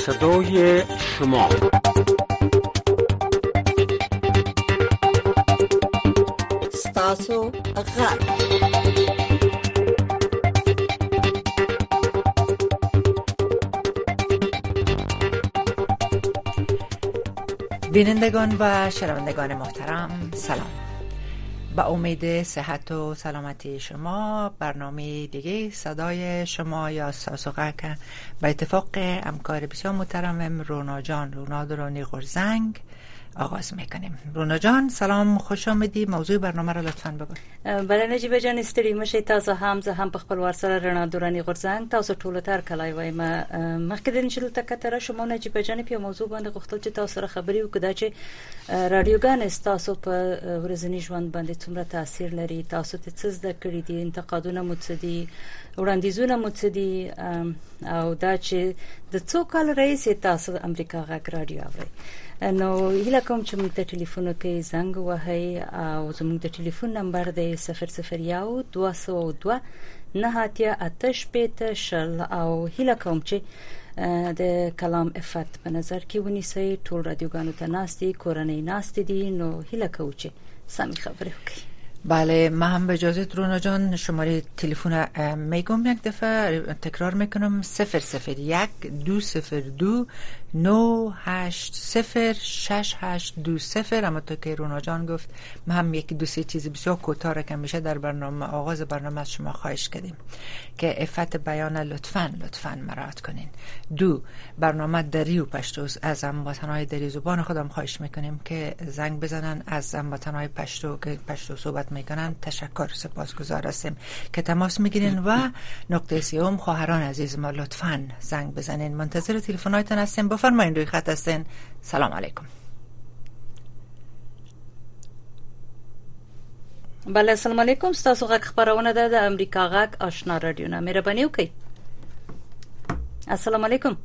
صدای شما. ستاسو غږ بینندگان و شنوندگان محترم، سلام. با امید صحت و سلامتی شما برنامه دیگه صدای شما یا ساسوغک به اتفاق همکار بسیار محترمم رونا جان رونا درانی غرزنگ آغاز میکنیم. رونا جان سلام، خوش آمدی. موضوع برنامه را لطفاً بگو. بله نجیب جان، ستړي مشه. تاسو هم په خپل ورسره رڼا دورانی غرزنګ تاسو ټول تر کلای وای ما مخکې د نشل تکتره شما نجیب جان په موضوع باندې غوښتل چې تاسو سره خبري وکړه چې رادیوګان تاسو په ورځنی ژوند باندې څومره تاثیر لري، تاسو ته څه زده کړی دي، انتقادونه مو څه دي، وړاندیزونه مو څه دي، او دا چې د څو کال رئیس تاسو امریکا غږ رادیو اوري. نو هیله کوم چې موږ ته ټلیفون کې زنګ وهي او زموږ د ټلیفون نمبر دی 001-202 988 او هیله کوم چې د کلام افت په نظر کې ونیسئ. ټول رادیوګانو ته ناستي، کورنۍ ناستي دي، نو هیله کوم چې سمې خبرې وکړي. بله، ما هم به اجازه رونا جان شماره تلفن میگم یک دفعه تکرار میکنم 001-202 980-6820. اما تو که رونا جان گفت ما هم یکی دو سه چیز بسیار کوتاه را که میشه در برنامه آغاز برنامه از شما خواهش کردیم که عفت بیان لطفاً مراعات کنین. 2 برنامه دری و پشتو از هموطنهای دری زبان خودم خواهش میکنیم که زنگ بزنن، از هموطنهای پشتو که پشتو صحبت میکنن تشکر، سپاسگزار هستیم که تماس میگیرین. و نقطه سوم خواهران عزیز ما لطفاً زنگ بزنین. منتظر تلفن‌هایتون هستیم. بفرمایین، روی خط هستین. سلام علیکم. بله السلام علیکم. تاسو غږ خبرونه ده د امریکا غږ آشنا رادیو نه، مهرباني وکړئ. السلام علیکم.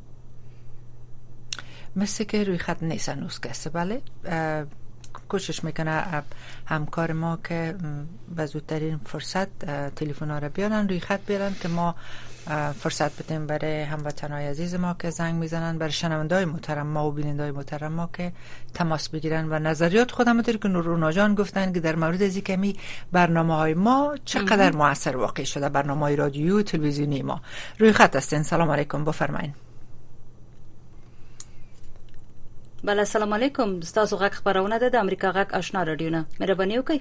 مثل که روی خط نیستن نوز کسی. بله کوشش میکنه همکار ما که به زودترین فرصت تلفن ها را بیارن روی خط بیارن که ما فرصت بدیم برای هموطنهای عزیز ما که زنگ میزنن، برای شنونده‌های محترم ما و بیننده‌های محترم ما که تماس بگیرن و نظریات خودم رو که رونا جان گفتن که در مورد از کمی برنامه‌های ما چقدر موثر واقع شده، برنامه‌های رادیو و تلویزیونی ما. روی خط هستین. سلام علیکم، بفرمایید. بله السلام علیکم. تاسو غږ خبرونه ده د امریکا غږ آشنا رادیو نه، مهرباني وکړئ.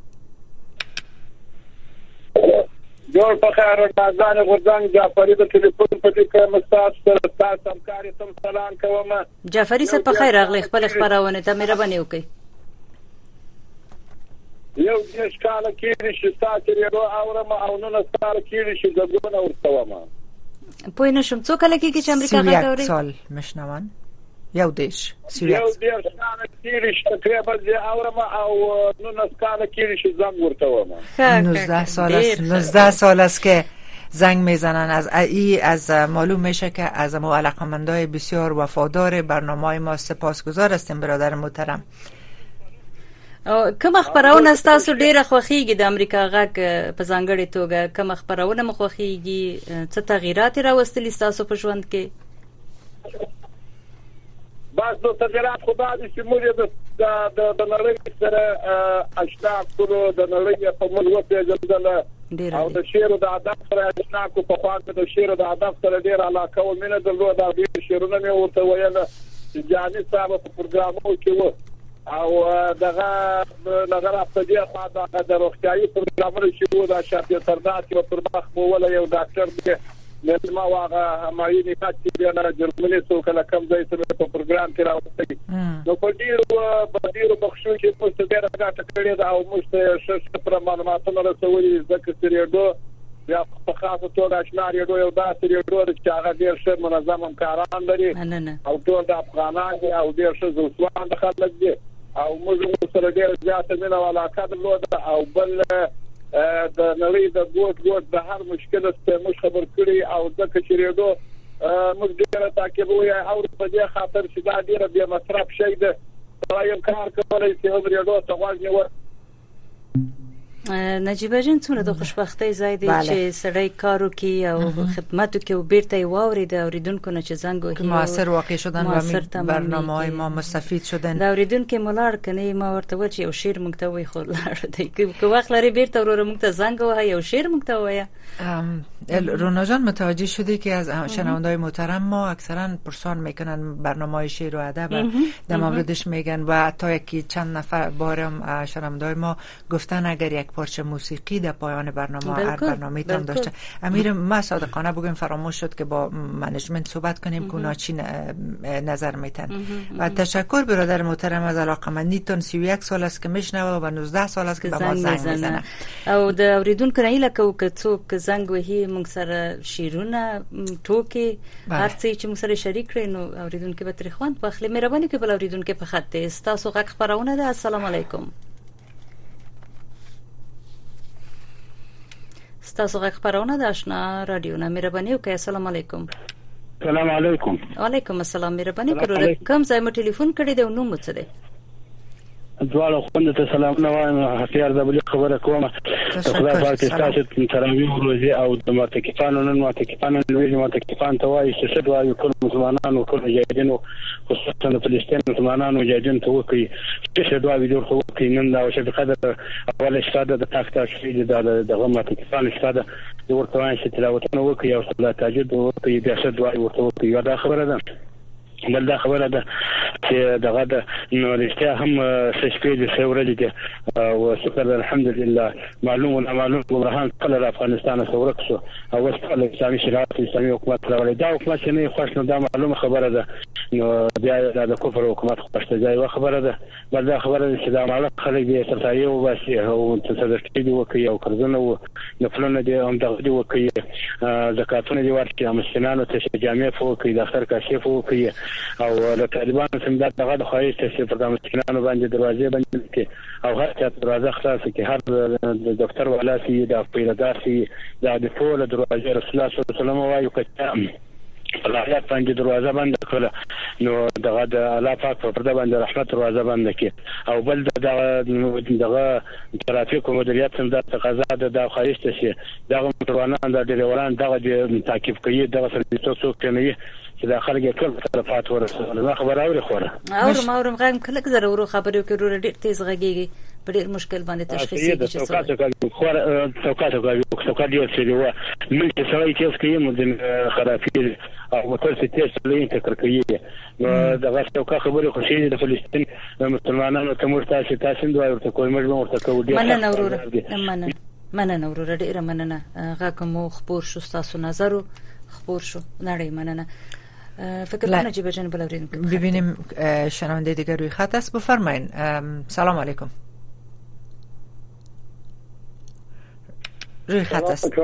جوړ په خیر نازان غرزنګ جعفری د ټلیفون په دې کې مستاس تاسو همکاري تم سلام کوم. جعفری صاحب په خیر راغلی، خپل خبرونه ته مهرباني وکړئ. یو د ښکاله کې چې تاسو یې اورم او نن ستاره کې چې دغه ورتوم. پوه نشم څو کله کې چې امریکا غږ اوري؟ سال مشنون یو دیش سیریت یو دیش کاله کېږي تقریبا د اورم او نن ستاره کې چې زنګ ورتوم. 19 سال است که زنگ میزنن. از معلوم میشه که از ما علاقمندای بسیار وفادار برنامه‌های ما. سپاسگزار هستیم برادر محترم. کوم خبرونه تاسو ډیره خوښیږي د امریکا غږ په ځانګړي توګه؟ کوم خبرونه مو خوښیږي؟ څه تغیرات راوستلي تاسو په ژوند کې؟ بس نو تغیرات خدا دې چې موږ د نړۍ سره آشنا کړو، د نړۍ په موږ وپېژندل او د شعر او د ادب سره آشنا کو. په خوا کې د شعر او د ادب سره ډېر علاقه او مینه درلوده. د شعرونو مې ورته ویل چې جاني صاحب په پروګرامو کې و او دغه په دې خوا د روغتیايي پروګرامونو چې و د شاپیر سردار چې په مخ مو ولا یو ډاکټر دی نن ما واغه همایي نکاتي دی نه جرمني څو کله کم ځای ته په پروګرام کې راوځي. نو په ډیرو بخښو چې په څه ډیره راټ کړی دا او موږ ته شته پر معلوماتونه رسولي ځکه چې ریډو یا په خاصه توګه آشنا ریډو یو داسې ریډو چې هغه ډیر ښه منظم همکاران لري او ټول د افغانان او ډیر ښه ځوان خلک دي او موږ سره ډیر زیاته مینه او علاقه درلوده او بل د نړۍ د ګوت د هر مشکل څخه موږ خبر کړی او ځکه چې ریډو موږ ډیره تعقیبوي او په دې خاطر چې دا ډیره به مصرف شي د یو کار کولای چې هم ریډو ته غوږ نیول. نجیبه جان څومره د خوشبختۍ ځای دی چې سړی کارو کوي او خدماتو کوي او بیرته واورید اوریدونکو نه چې زنګ وهي موثر واقع شدن و برنامه‌های ما مستفید شدن. دا اوریدونکو مولار کني ما ورته و چې یو شعر مونږ ته وای خو لار دی که وخت لري بیرته ورو مونږ ته زنګ وهي یو شعر مونږ ته وای. رونا جان متوجه شدی که از شنونده‌های محترم ما اکثرا پرسان میکنن برنامه‌های شعر و ادب در موردش میگن و حتی یکی چند نفر بارم شنونده‌های ما گفتن اگر یک پارچه موسیقی در پایان برنامه هر برنامه تان داشته. امیر ما صادقانه بگیم فراموش شد که با منیجمنت صحبت کنیم که اونا چی نظر میتن. و تشکر برادر محترم از علاقمندیتون. 31 سال است که میشنوه و 19 سال است که به ما زنگ میزنه. او د اوریدونکو نه لکه که څوک زنگ وهي موږ سره شیرونه ټوکې هر څه چې موږ سره شریک کړي نو اوریدونکو به تر خوند واخلي. مهرباني کوي بل اوریدونکو په خط ته تاسو غږ خبرونه ده. السلام علیکم. تاسو غږ خبرونه ده آشنا رادیو نه. مهرباني وکړئ. السلام علیکم. السلام علیکم. وعلیکم السلام. مهرباني وکړئ. کوم ځای مو ټلیفون کړی دی او نوم څه دی؟ دواړو خوند ته سلام نه وایم. هڅیار د بل خبره کوم. خدای پاک تاسو ته تراویح ورځي او د ماتکفانو نن ماتکفانو ویل ماتکفان ته وایي چې څه وایي ټول مسلمانانو ټول مجاهدینو خصوصا د فلسطین مسلمانانو مجاهدین ته وکړي چې دعا ویډیو ته وکړي نن دا چې بقدر اول استاده د تاکتا شهید د ماتکفان استاده د ورته وایي چې تلاوت نه وکړي او صلات تهجد وکړي بیا څه دعا ورته وکړي. دا خبره ده. بل دا خبره ده چې دغه د نو رښتیا هم سشپې د څورلې دي او شکر الحمدلله معلوم او معلوم برهان کله افغانستان څخه ورک شو او وسله اسلامي شریعت اسلامي حکومت راغلی. دا حکومت نه خوښ نه دا معلومه خبره ده. نو بیا د کفر حکومت خوښته ځای خبره ده. بل دا خبره ده چې دا معلومه خلک به سرتایي او باسي او تصدقې دی وکي او قرضونه او نفلونه دي هم دغه دی وکي زکاتونه دي ورکړي مسکینانو ته جامع فوکي د اختر کاشف وکي او د طالبانو څنګه دغه خواهش ته چې پر د مسکینانو باندې دروازې بندې کړي او هر څه دروازه خلاص کړي. هر د دفتر والا سي د پیلدار سي د ټول دروازې رسول الله صلی الله علیه وسلم وایي کته الله باندې دروازه بند کړه نو دغه د الله پاک په پرده باندې رحمت دروازه بند کړي. او بل دغه ترافیک مدیریت څنګه د قضا د خواهش ته شي دغه موټروانان د ډریوران دغه تعقیب کوي دغه سرویسو کوي چې د خلک ټول طرفات ورسول. خبر اوري خوره اورم غږ کله زره ورو خبرو کې ورو ډېر تیز غږیږي په ډېر مشکل باندې تشخیص کیږي چې څوکا دی چې و من چې سړی چې کوي مدن خرافي او موټر چې تیز لین تکر کوي نو دغه څوکا خبره خوشي د فلسطین مسلمانانو ته مرتاح تاسو دوی ورته کوی مجبور ورته کوي. مننه ورور ډېر مننه. غږ مو خبر شو تاسو نظر خبر شو نړۍ مننه. فکر کنم نجیب جان بلورین ببینیم شنونده دیگر روی خط است. بفرمایین. سلام علیکم. روی خط است.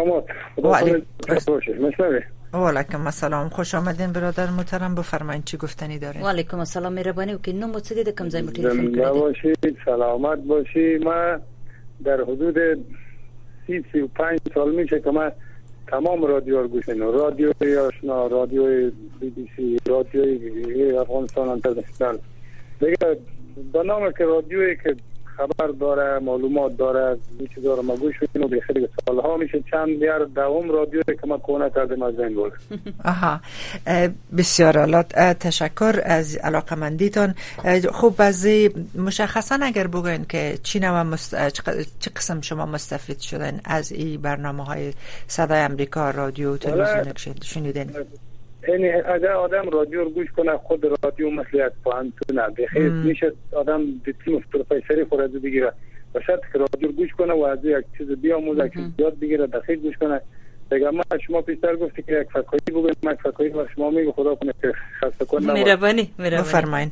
وعلیکم السلام. خوش آمدین برادر محترم. بفرمایین چی گفتنی دارین؟ وعلیکم السلام. مهربانی وکړئ. نو مو څه دې کوم ځای مو ټلیفون کړی دی؟ باشید سلامت باشی. ما در حدود 35 سال میشه که من تمام رادیو رو گوش میدم. رادیوی آشنا، رادیوی BBC، رادیوی افغانستان انترنشنال. دیگه به نام که رادیویی که خبر داره، معلومات داره، این چیزا رو ما گوش میدیم. به خیلی سالها میشه چند بیار دوم رادیویی که ما کونه کردیم از این بود. آها بسیار عالی. تشکر از علاقمندیتون. خوب از مشخصا اگر بگوین که چی نوع چه قسم شما مستفید شدن از این برنامه‌های صدای آمریکا رادیو تلویزیون شنیدین؟ یعنی اگر آدم رادیو رو گوش کنه خود رادیو مثل یک پانتونه بخیر میشه آدم دیتیم پروفسوری خورد بگیره و شرط که رادیو رو گوش کنه و از یک چیز بیاموزه که یاد بگیره دقیق گوش کنه. دیگه ما شما پیشتر گفتی که یک فکری بگویم من یک فکری و شما میگه خدا کنه که خسته کنه. مهربانی بفرمایید.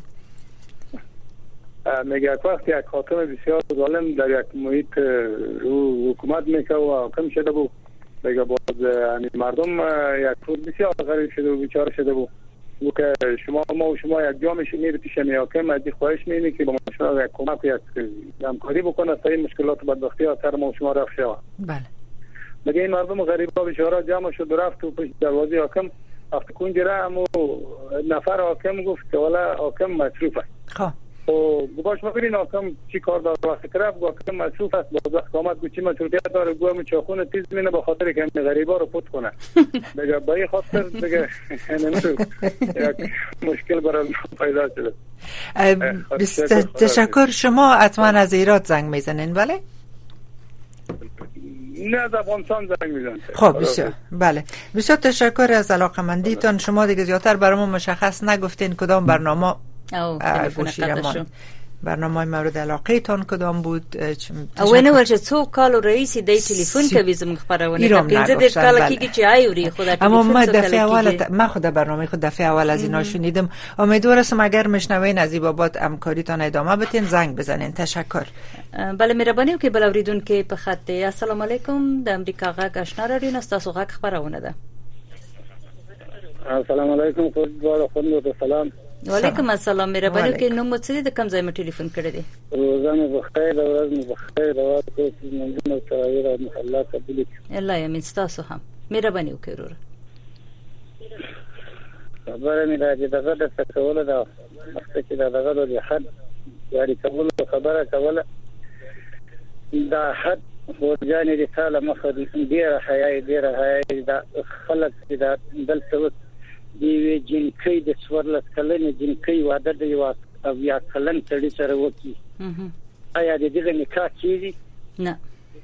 میگه یک وقت یک حاکم بسیار ظالم در یک محیط حکومت میکنه و حاکم شده بود. دیگه باز مردم یک روز بسیار غریب شده و بیچاره شده بود و که شما یک جا میشه میره پیش حاکم از خواهش می‌کنی که با ما شما یک کمک یک همکاری بکنه تا این مشکلات بدبختی ها سر ما شما رفت شود. بله. دیگه این مردم غریبا بیچاره جمع شد رفت و پیش دروازه حاکم وقتی کنج را همو نفر حاکم گفت که والا حاکم مصروف است. خب او باش ببینین آکم چی کار داره وقتی کرد گفتم مصروف است با اقامت گوچی مسئولیت داره گوام چاخون تیز مینه به خاطر که غریبا رو پوت کنه دیگه با این خاطر دیگه یک مشکل برای پیدا شده. تشکر. شما حتما از ایران زنگ میزنین بله؟ نه از افغانستان زنگ میزنن. خب بسیار بله بسیار تشکر از علاقمندیتون. شما دیگه زیادتر برامون مشخص نگفتین کدام برنامه برنامه مورد علاقه تان کدام بود؟ اونه ورچه څو کالو رئیسی دی تلیفون کوي زموږ خبرونه پنځه د کال کېږي چې ایوري خدا اما ما دفعه اول ما خود برنامه خود دفعه اول از اینا شنیدم. امیدوارم اگر مشنوین از این بابت همکاریتان ادامه بدین زنگ بزنین. تشکر. بله مهرباني وکړئ بل اوریدونکو په خط دی. السلام علیکم د امریکا غږ آشنا رادیو نه تاسو غږ خبرونه ده. السلام علیکم خدای سلام. وعلیکم السلام. مهرباني وکړئ نو مو څه د کوم ځای مې ټلیفون کړی دی؟ روزانه بخیر ورځ مو بخیر راوات کوم منځنه تغیر محله قبول الله یمن تاسو هم مهرباني وکړئ ورور. خبره مې راځي دغه د تکول دا مخکې دا دغه د حد یاري کول خبره کوله دا حد ورجانې رساله مخه ډیره حیا دا خلک دا دلته دی جنکی د سورلس کلنې جنکی واده دی او یا کلن تړي سره وکی آیا د دې نکاح کیږي؟ نه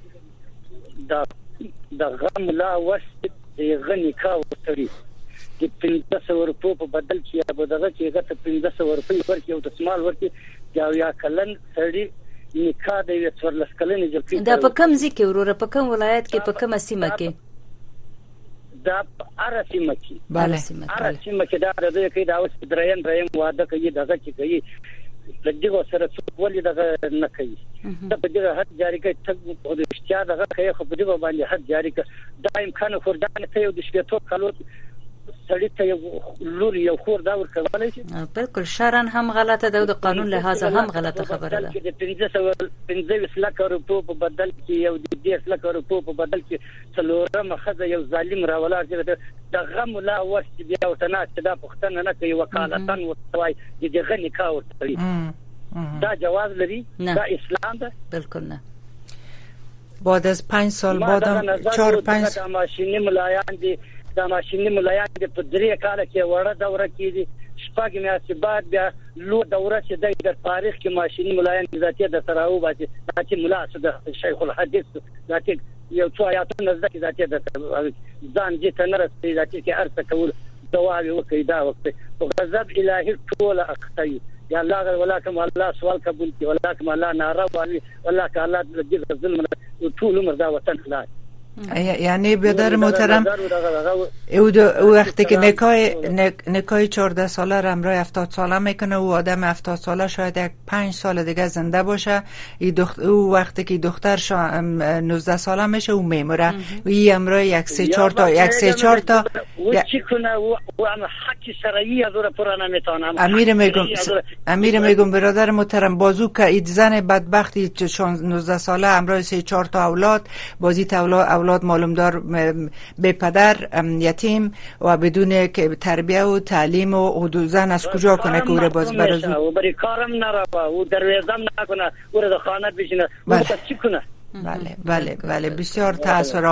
دا غم لا وست دی نکاح وتړي د 1500 روپو په بدل کې یا بدغه کې غته 1500 روپۍ ورکړي او د سمال ورکړي یا کلن تړي نکاح دی سورلس کلنې جنکی دا په کوم ځای کې وروره په کوم ولایت کې په کومه سیمه کې؟ دا ارسیمه کې بله ارسیمه کې دا د کې دا اوس دریم واده کوي دغه چې کوي لږه سره څوک ولې دغه نه کوي دا په دغه حد جاری کوي ته په دې اشتیا دغه کوي خو په دې باندې حد جاری کوي دا امکان خردان ته یو د شپږ کالو سړی ته یو لور یو خور دا ورکولای شي. بالکل شرعاً هم غلطه ده او د قانون لحاظه هم غلطه خبره ده. د 15 لک روپو په بدل کې یو د 10 لک روپو په بدل کې څلورم خزه یو ظالم راولار چې د غم لا ورست بیا او تناس دا پښتنه نه کوي وکالتن وتوای د دغه نکاح ورته دا جواز لري دا اسلام ده؟ بالکل نه. بعد از 5 سال بعدم 4-5 ماشینی ملایان دي دا ماشینی ملایان دي په 3 کال کې وړه دوره کېږي شپږ میاشتې بعد بیا لو دوره چې د تاریخ کې ماشینی ملایان ذاتي د تراو باندې ذاتي ملا صد شیخ الحدیث ذاتي یو څو آیاتونه ذاتي د ځان دې تنرسي ذاتي کې ارته کول دواوی وکي دا وخت او غضب الهي ټول اخطي یا الله ولکم الله سوال قبول کی ولکم الله ناروا ولکم الله دې ظلم ټول عمر دا وطن خلاص. یعنی برادر محترم او وقتی که نکاح 14 ساله رو همراه 70 ساله میکنه و آدم 70 ساله شاید یک 5 سال دیگه زنده باشه او وقتی که دختر 19 ساله میشه و میمره و این همراه 1-3-4 تا چی کنه و حق شرعی از پرانا میتونم امیر میگم برادر محترم بازو که این زن بدبختی 19 ساله همراه 3-4 تا اولاد بازی اولاد معلومدار به پدر یتیم و بدون که تربیه و تعلیم و زن از کجا کنه که او را باز برازو و بری کارم نرفه و درویزم نکنه او را در خانه بشینه او چی کنه؟ بله بسیار تأثیر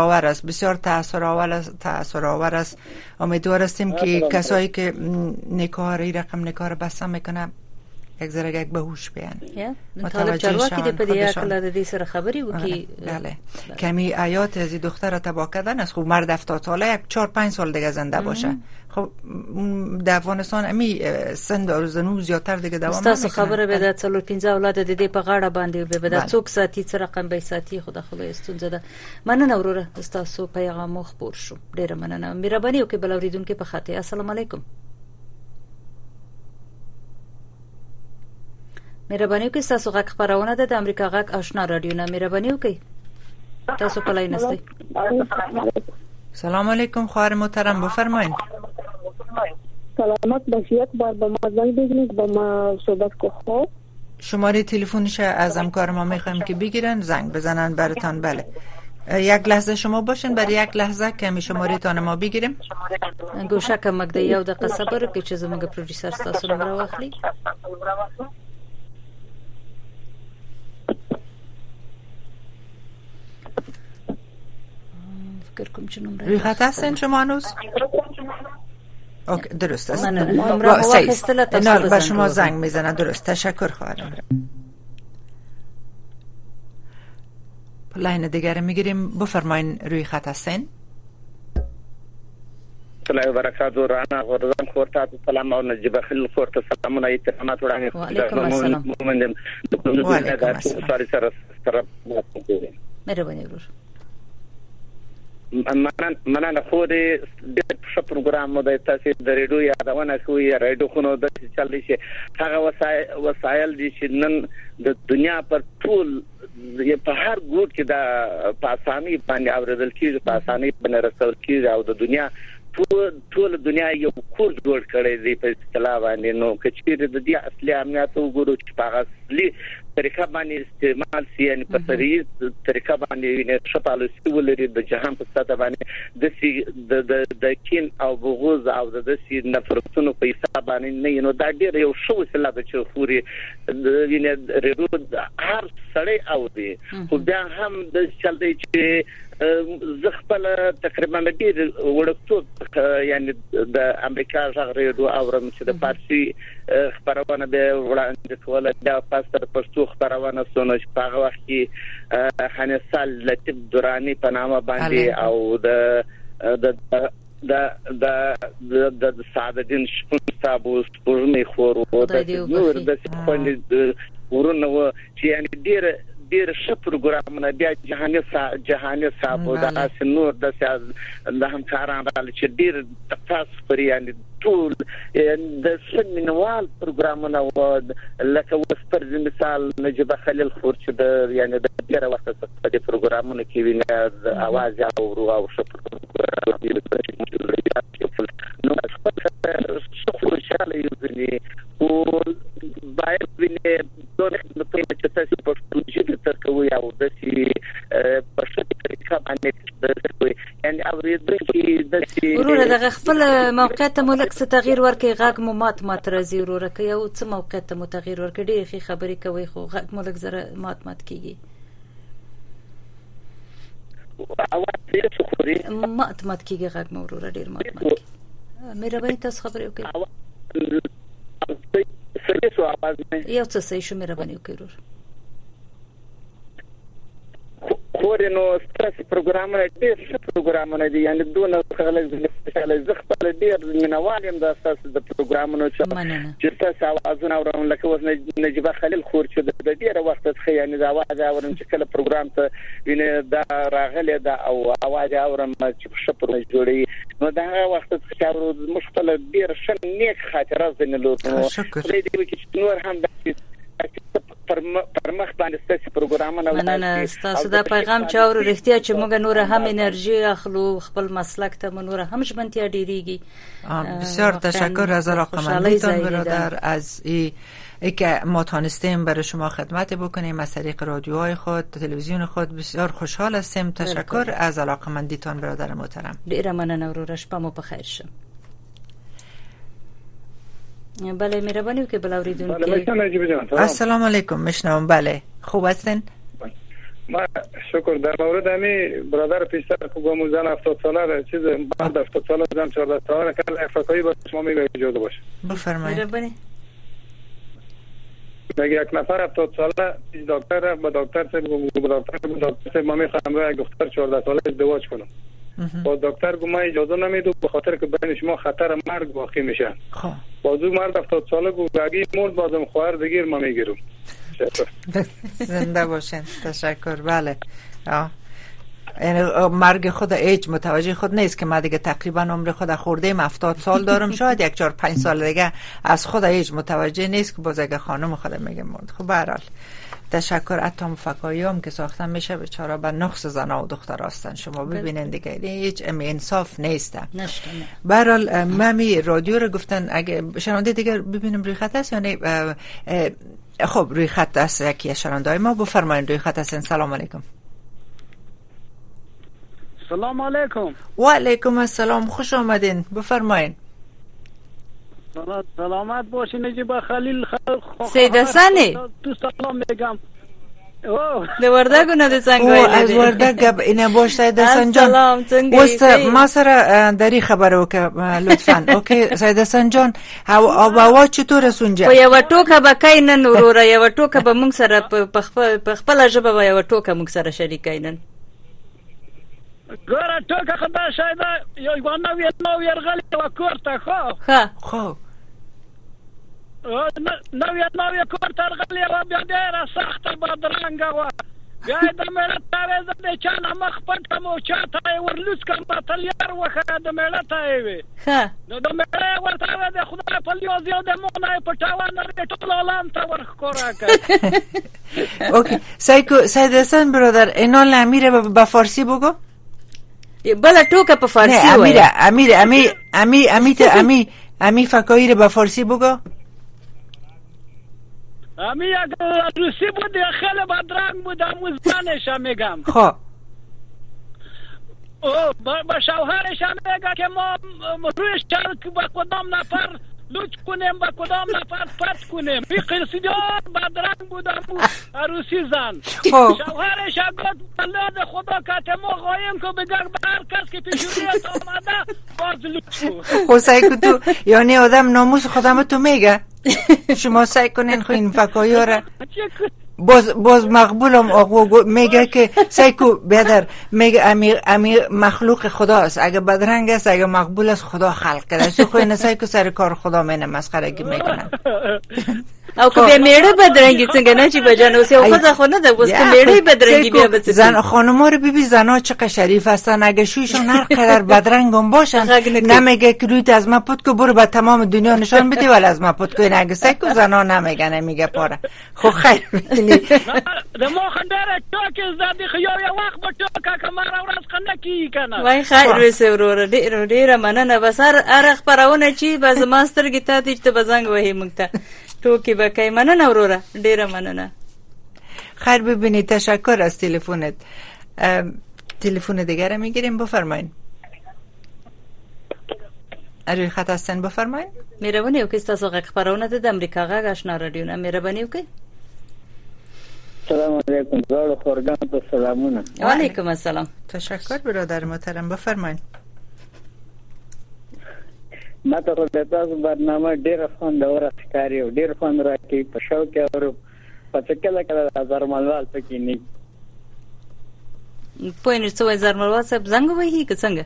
آور است. امیدوار هستیم که کسایی که نکاح رقم نکاح را بسته میکنه یک ذره به هوش بیان متوجه چارواکی د پدې اکل د دې سره خبري وکي. بله کمی آیات از دختر تبا کردن از خب مرد 70 ساله 4-5 سال دیگه زنده باشه. خب در افغانستان امی سن دارزنو زیاتر دیگه دوام نمیکنه. تاسو خبره به د 15 اولاد د دې په غاړه باندې به د څوک ساتي څه رقم به ساتي خدا استونزه ده. مننه وروره تاسو پیغام خبر شو ډیره مننه مهرباني وکړئ بل اوریدونکو په خاطر. السلام علیکم. مهرباني وکړئ تاسو غږ خبرونه ده د امریکا غږ آشنا رادیو نه. مهرباني وکړئ تاسو په لاین هستئ. سلام علیکم خواهر محترم بفرمایید. سلامت باشید. بار با ما زنگ بزنید با ما صحبت کنید. شماره تلفنش از همکار ما میخوایم که بگیرن زنگ بزنن براتون. بله یک لحظه شما باشین برای یک لحظه که می شماره تان ما بگیریم. گوشه کمک دی یو دقیقه صبر که چې زموږ پروډوسر تاسو نمبر واخلي. فکر کنم چه نمره روی خط هستین شما هنوز؟ اوکی درست است. نمره واخستله نه به شما زنگ میزنن. درست، تشکر خواهرم. لاین دیگر میگیریم. بفرمایین روی خط هستین. الله وبرکاته. رانا غردان خورتا سلام او نجيب خل خورتا سلام عليك انا توراني وعليكم السلام. وعليكم السلام. مهرباني ورور. مننه خو دې ښه پروګرام د تاسو د ریډیو یادونه کوي. ریډیو خو د چلې شي هغه وسایل دي چې نن د دنیا پر ټول په هر ګوټ کې د پاسامي باندې اوریدل کیږي، پاسامي باندې رسول کیږي او د دنیا ټول دنیا یو کور جوړ کړی دی په اصطلاح باندې. نو کچېره د دې اصلي امنیت وګورو چې په اصلي طریقه باندې استعمال شي، یعنی په سریع طریقه باندې شپالوسي ولري د جهان په سطح باندې د کین او بغوز او د سي نفرتونو په حساب باندې نه. نو دا ډېر یو شو وسیله ده چې خوري وینې رود هر سړی او دی خو بیا هم د چل دی چې زخپل تقریبا ډیر وړکتوب یعنی د امریکا ژغ ریډیو اورم چې د فارسی خبرونه به وړاندې کوله د پاستر پښتو خبرونه سونه چې په هغه وخت کې حنسال لطیف دورانی په نامه باندې او د سعادتین شپون صاحب سپورمي خور او د نور د څه ورونه چې یعنی ډیر ښه پروګرامونه بیا جهاني صاحب او د نور د همکاران راځي چې ډیر تاسو پر یعنی ټول د سیمینوال پروګرامونه لکه وسپر مثال نجيب خلیل خور چې د یعنی د ډیر وخت څخه د پروګرامونو کې ویني اواز او شپږ نو خپل شاله یوزني او باید ویني دوه په چې تاسو په ټول ترکوي او د سي په څه طریقه باندې یعنی اوریدونکي د سي ورور دغه خپل موقعیت ملک څه تغییر ورکړي غږ مو مات راځي ورور کې یو څه موقعیت مو تغییر ورکړي ډېر خبرې کوي خو غږ ملک زره مات کیږي اواز یې څه خوري مات کیږي غږ مو ورور ډېر مات کیږي مهرباني تاسو خبرې وکړئ سریسو आवाज نه یو څه صحیح شو مهرباني وکړئ خورینو ستاسو پروګرامونه ډېر ښه پروګرامونه دي یعنی دونه خلک د خپل ډېر مینوالم د تاسو د پروګرامونو چې تاسو اوازونه اورم لکه اوس نجيب خلیل خور چې د ډېر وخت څخه یعنی د اواز اورم چې کله پروګرام ته ویني دا راغله دا او اواز اورم چې ښه پروګرام جوړي نو دا وخت څخه مشکل ډېر ښه نیک خاطرات زنه لري چې نور هم د پرمخ باندې ستاسو پروګرامونه مننه تاسو دا پیغام چاور رښتیا چې موږ نور هم انرژي اخلو خپل مسلک ته نور هم ژوندیا ډیریږي. بسیار تشکر از علاقه‌مندیتان برادر از ای که ما تانستیم برای شما خدمت بکنیم از طریق رادیوهای خود تلویزیون خود. بسیار خوشحال هستیم. تشکر از علاقه‌مندیتان برادر محترم. ډیر مننه ورور شپه مو په خیر شه. بله مهربانی که بل اوریدونکو السلام علیکم میشنوم. بله خوب هستین؟ ما شکر. در مورد امی برادر پیشتر خوبم زن 70 ساله چیز بعد 70 ساله زن 14 ساله کل افریقایی با شما میگه اجازه باشه بفرمایید. مهربانی یک نفر 70 ساله دکتر با دکتر سے ما میخوام را یک دختر 14 ساله ازدواج کنم با دکتر گفت من اجازه نمیدم به خاطر که بین شما خطر مرگ واقع میشه. خب بازو مرد 70 ساله گفت اگه مرد بازم خواهر بگیر من میگیرم. زنده باشین. تشکر. بله یعنی مرگ خود ایج متوجه خود نیست که ما دیگه تقریبا عمر خود خورده 70 سال دارم شاید 1-4-5 سال دیگه از خود ایج متوجه نیست که باز اگه خانم خود میگه مرد. خب به هر حال تشکر. اتم فکایی هم که ساختن میشه بیچاره به نقص زنا و دختر هستن. شما ببینین دیگه هیچ انصاف نیست. به هر حال ممی رادیو رو گفتن اگه شنونده دیگه ببینیم روی خط است یعنی خب روی خط است یکی شنونده ما بفرمایید روی خط است. سلام علیکم. سلام علیکم. و علیکم السلام. خوش آمدین. بفرمایید. سلامت باشین نجیب خلیل سید حسنی تو سلام میگم. د وردګو نه د څنګه او از وردګ اینه باش سید حسن جان سلام څنګه وست ما سره دری خبر وکړه لطفا اوکی سید حسن جان هوا چطور سونجه خو یو ټوکه به کینن وروره یو ټوکه به موږ سره په خپل ژبه به یو ټوکه موږ سره شریکاینن ګوره ټوکه خدای شاید یو نو يرغلی وکورته خو نو کورته رغلی و بیا ډیره سخته بدرنګه و بیا د مړه تاویزه د چانه مخ پټ کم او چاته یې ورلوس کم په تلیار وښه د مړه ته یې وي نو د مړه یې ورته وی د خدای په لیاز یو د مغنه یې په ټاونه یې ټول عالم ته ورښکاره کړ اوکی سید حسن برادر اینا امیره به فارسی بگو بله ټوکه په فارسی وای امی فکایی رو به فارسی بگو امی اگر روسی بود خیلی بدرنگ بود موزنش هم میگم خب با شوهرش هم میگه که ما روی شرک با کدام نفر لوچ کنیم با کدام نفر پت کنیم بی قرصیار بدرنگ بود روسی زن شوهرش هم گفت بلد خدا که ما خواهیم که بگر به هر کس که پیشونیت آمده باز لوچ کن سعی تو یعنی آدم ناموس خودم تو میگه شما سعی کنین خو این فکایی ها را باز مقبولم آقا میگه که سیکو بیادر میگه امیر مخلوق خداست اگه بدرنگ است اگه مقبول است خدا خلق کرده سو خو این سیکو سر کار خدا مینه مسخرگی میکنن او که بیا میړه بدرنگی څنګه نه چې بجانه اوسه او خزه خو نه ده بس که میړه بدرنگی بیا بس زن خانوما رو ببین زنا چقدر شریف هستن اگه شویشون هر قدر بدرنگم باشن نمیگه که رویت از ما پد کو برو به تمام دنیا نشان بدی ولی از ما پد کو این اگه سیکو زنا نمیگه نمیگه پاره خو خیر ببینی دمو خندره چوک زدی خیو یو وخت به چوک کمر ورځ خنکی کنه وای خیر وسه ورور ډیر مننه بس هر خبرونه چی بس ماستر گیتا ته بزنګ وهی مونږ ته ټوکی به کوي مننه وروره ډیره مننه خیر ببینید تشکر از تلفنت تلفن دیگر میگیریم بفرمایید روی خط هستن بفرمایید مهرباني وکړئ تاسو غږ خبرونه د امریکا غږ آشنا رادیو نه مهرباني وکړئ سلام علیکم زړه خورګان ته سلامونه وعلیکم السلام تشکر برادر محترم بفرمایید ما ته د تاسو برنامه ډیره خوندوره ښکاري او ډیر خوند راکړي په شوق او په کله کله زرملوال پکې نه پوینټ څو زرملوال صاحب زنګ وایي که څنګه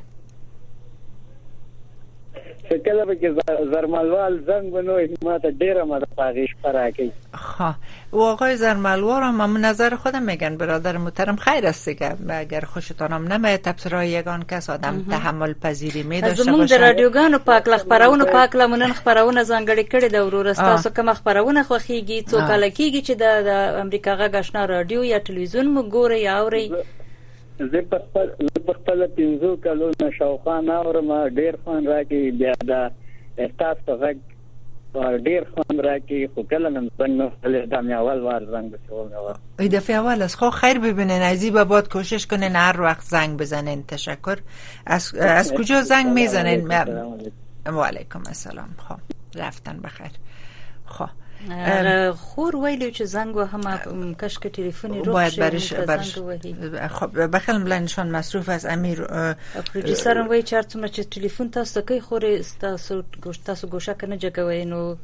کله به زرملوال زنگ بنوی ما ته ډیره مده پاغیش پراکی و آقای زرملوال هم من نظر خودم میگن برادر محترم خیر است که اگر خوشتان هم نمیاد تبصره یگان کس آدم تحمل پذیری می داشته باشه. زمون د رادیوګانو پاک خبرونه پاک لمنن خبرونه ځانګړي کړي د ورستاسو کوم خبرونه خوخيږي څو کله کېږي چې د امریکا غږ آشنا رادیو یا ټلویزیون مو ګوري یا اوري زه په خپل 15 کلو نشاوخوا اورم ډیر خوند راکړي بیا دا احساس غږ ډیر خوند راکړي خو کله نن څنګه د اول وار زنګ بشوم ای دفعه اول از خو خیر ببینین عزیز بابات کوشش کنین هر وقت زنگ بزنین تشکر از کجا زنگ میزنین و علیکم السلام خب رفتن بخیر خب خور ویلو چې زنگ و هم کشک تلفنی رو باید برش خب بخیل بلندشان مصروف از امیر پروډوسر وای چارتونه چې تلفن تاسو کوي خور تاسو گوشه کنه جګوي نو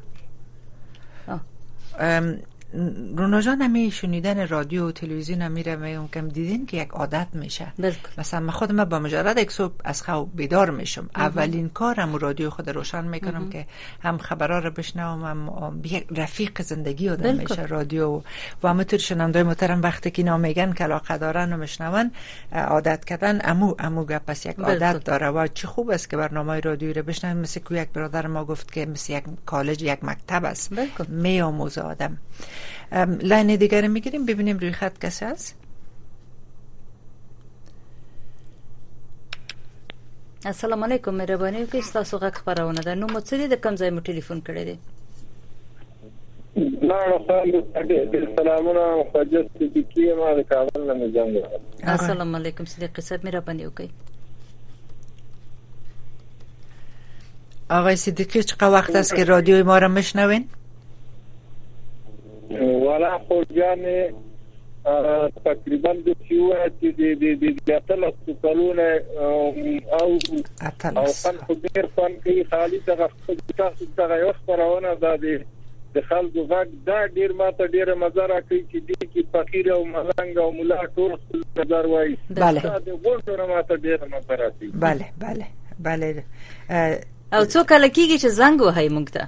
رونا جان همی شنیدن رادیو و تلویزیون میره میگم کم دیدین که یک عادت میشه مثلا من خودم با مجرد یک صبح از خواب بیدار میشم اولین کارم رادیو خود روشن میکنم که هم خبرها رو بشنوم هم یک رفیق زندگی آدم میشه رادیو و همونطور شنوندای محترم وقتی که اینا میگن که علاقه دارن و میشنون عادت کردن امو پس یک عادت داره و چه خوب است که برنامه رادیو رو بشنویم مثل که یک برادر ما گفت که مثل یک کالج یک مکتب است میآموزه آدم. لاین دیگر میگیریم ببینیم روی خط کسی هست. السلام علیکم مهرباني وکړئ تاسو غږ خبرونه ده نو مڅ دې د کوم ځای مو ټلیفون کړی دی سلامونه خواجه صدیقی ما د کابل نه مجنګ السلام علیکم صدیق صاحب مهرباني وکړئ آقای صدیقی چقدر وقت است که رادیوی ما را میشنوین؟ والا خورجان تقریبا د چې د اتلس کلونه او فن خو ډیر فن کوي خالي دغه تاسو دغه یو خبرونه د خلکو غږ دا ډیر ماته ډیر مزه راکوي چې دې کې فقیر او ملنګ او مولا ټول نظر وایي بله دا د ګوندونو ماته ډیر مزه راکوي بله او څو کله کېږي چې زنګ وهي موږ ته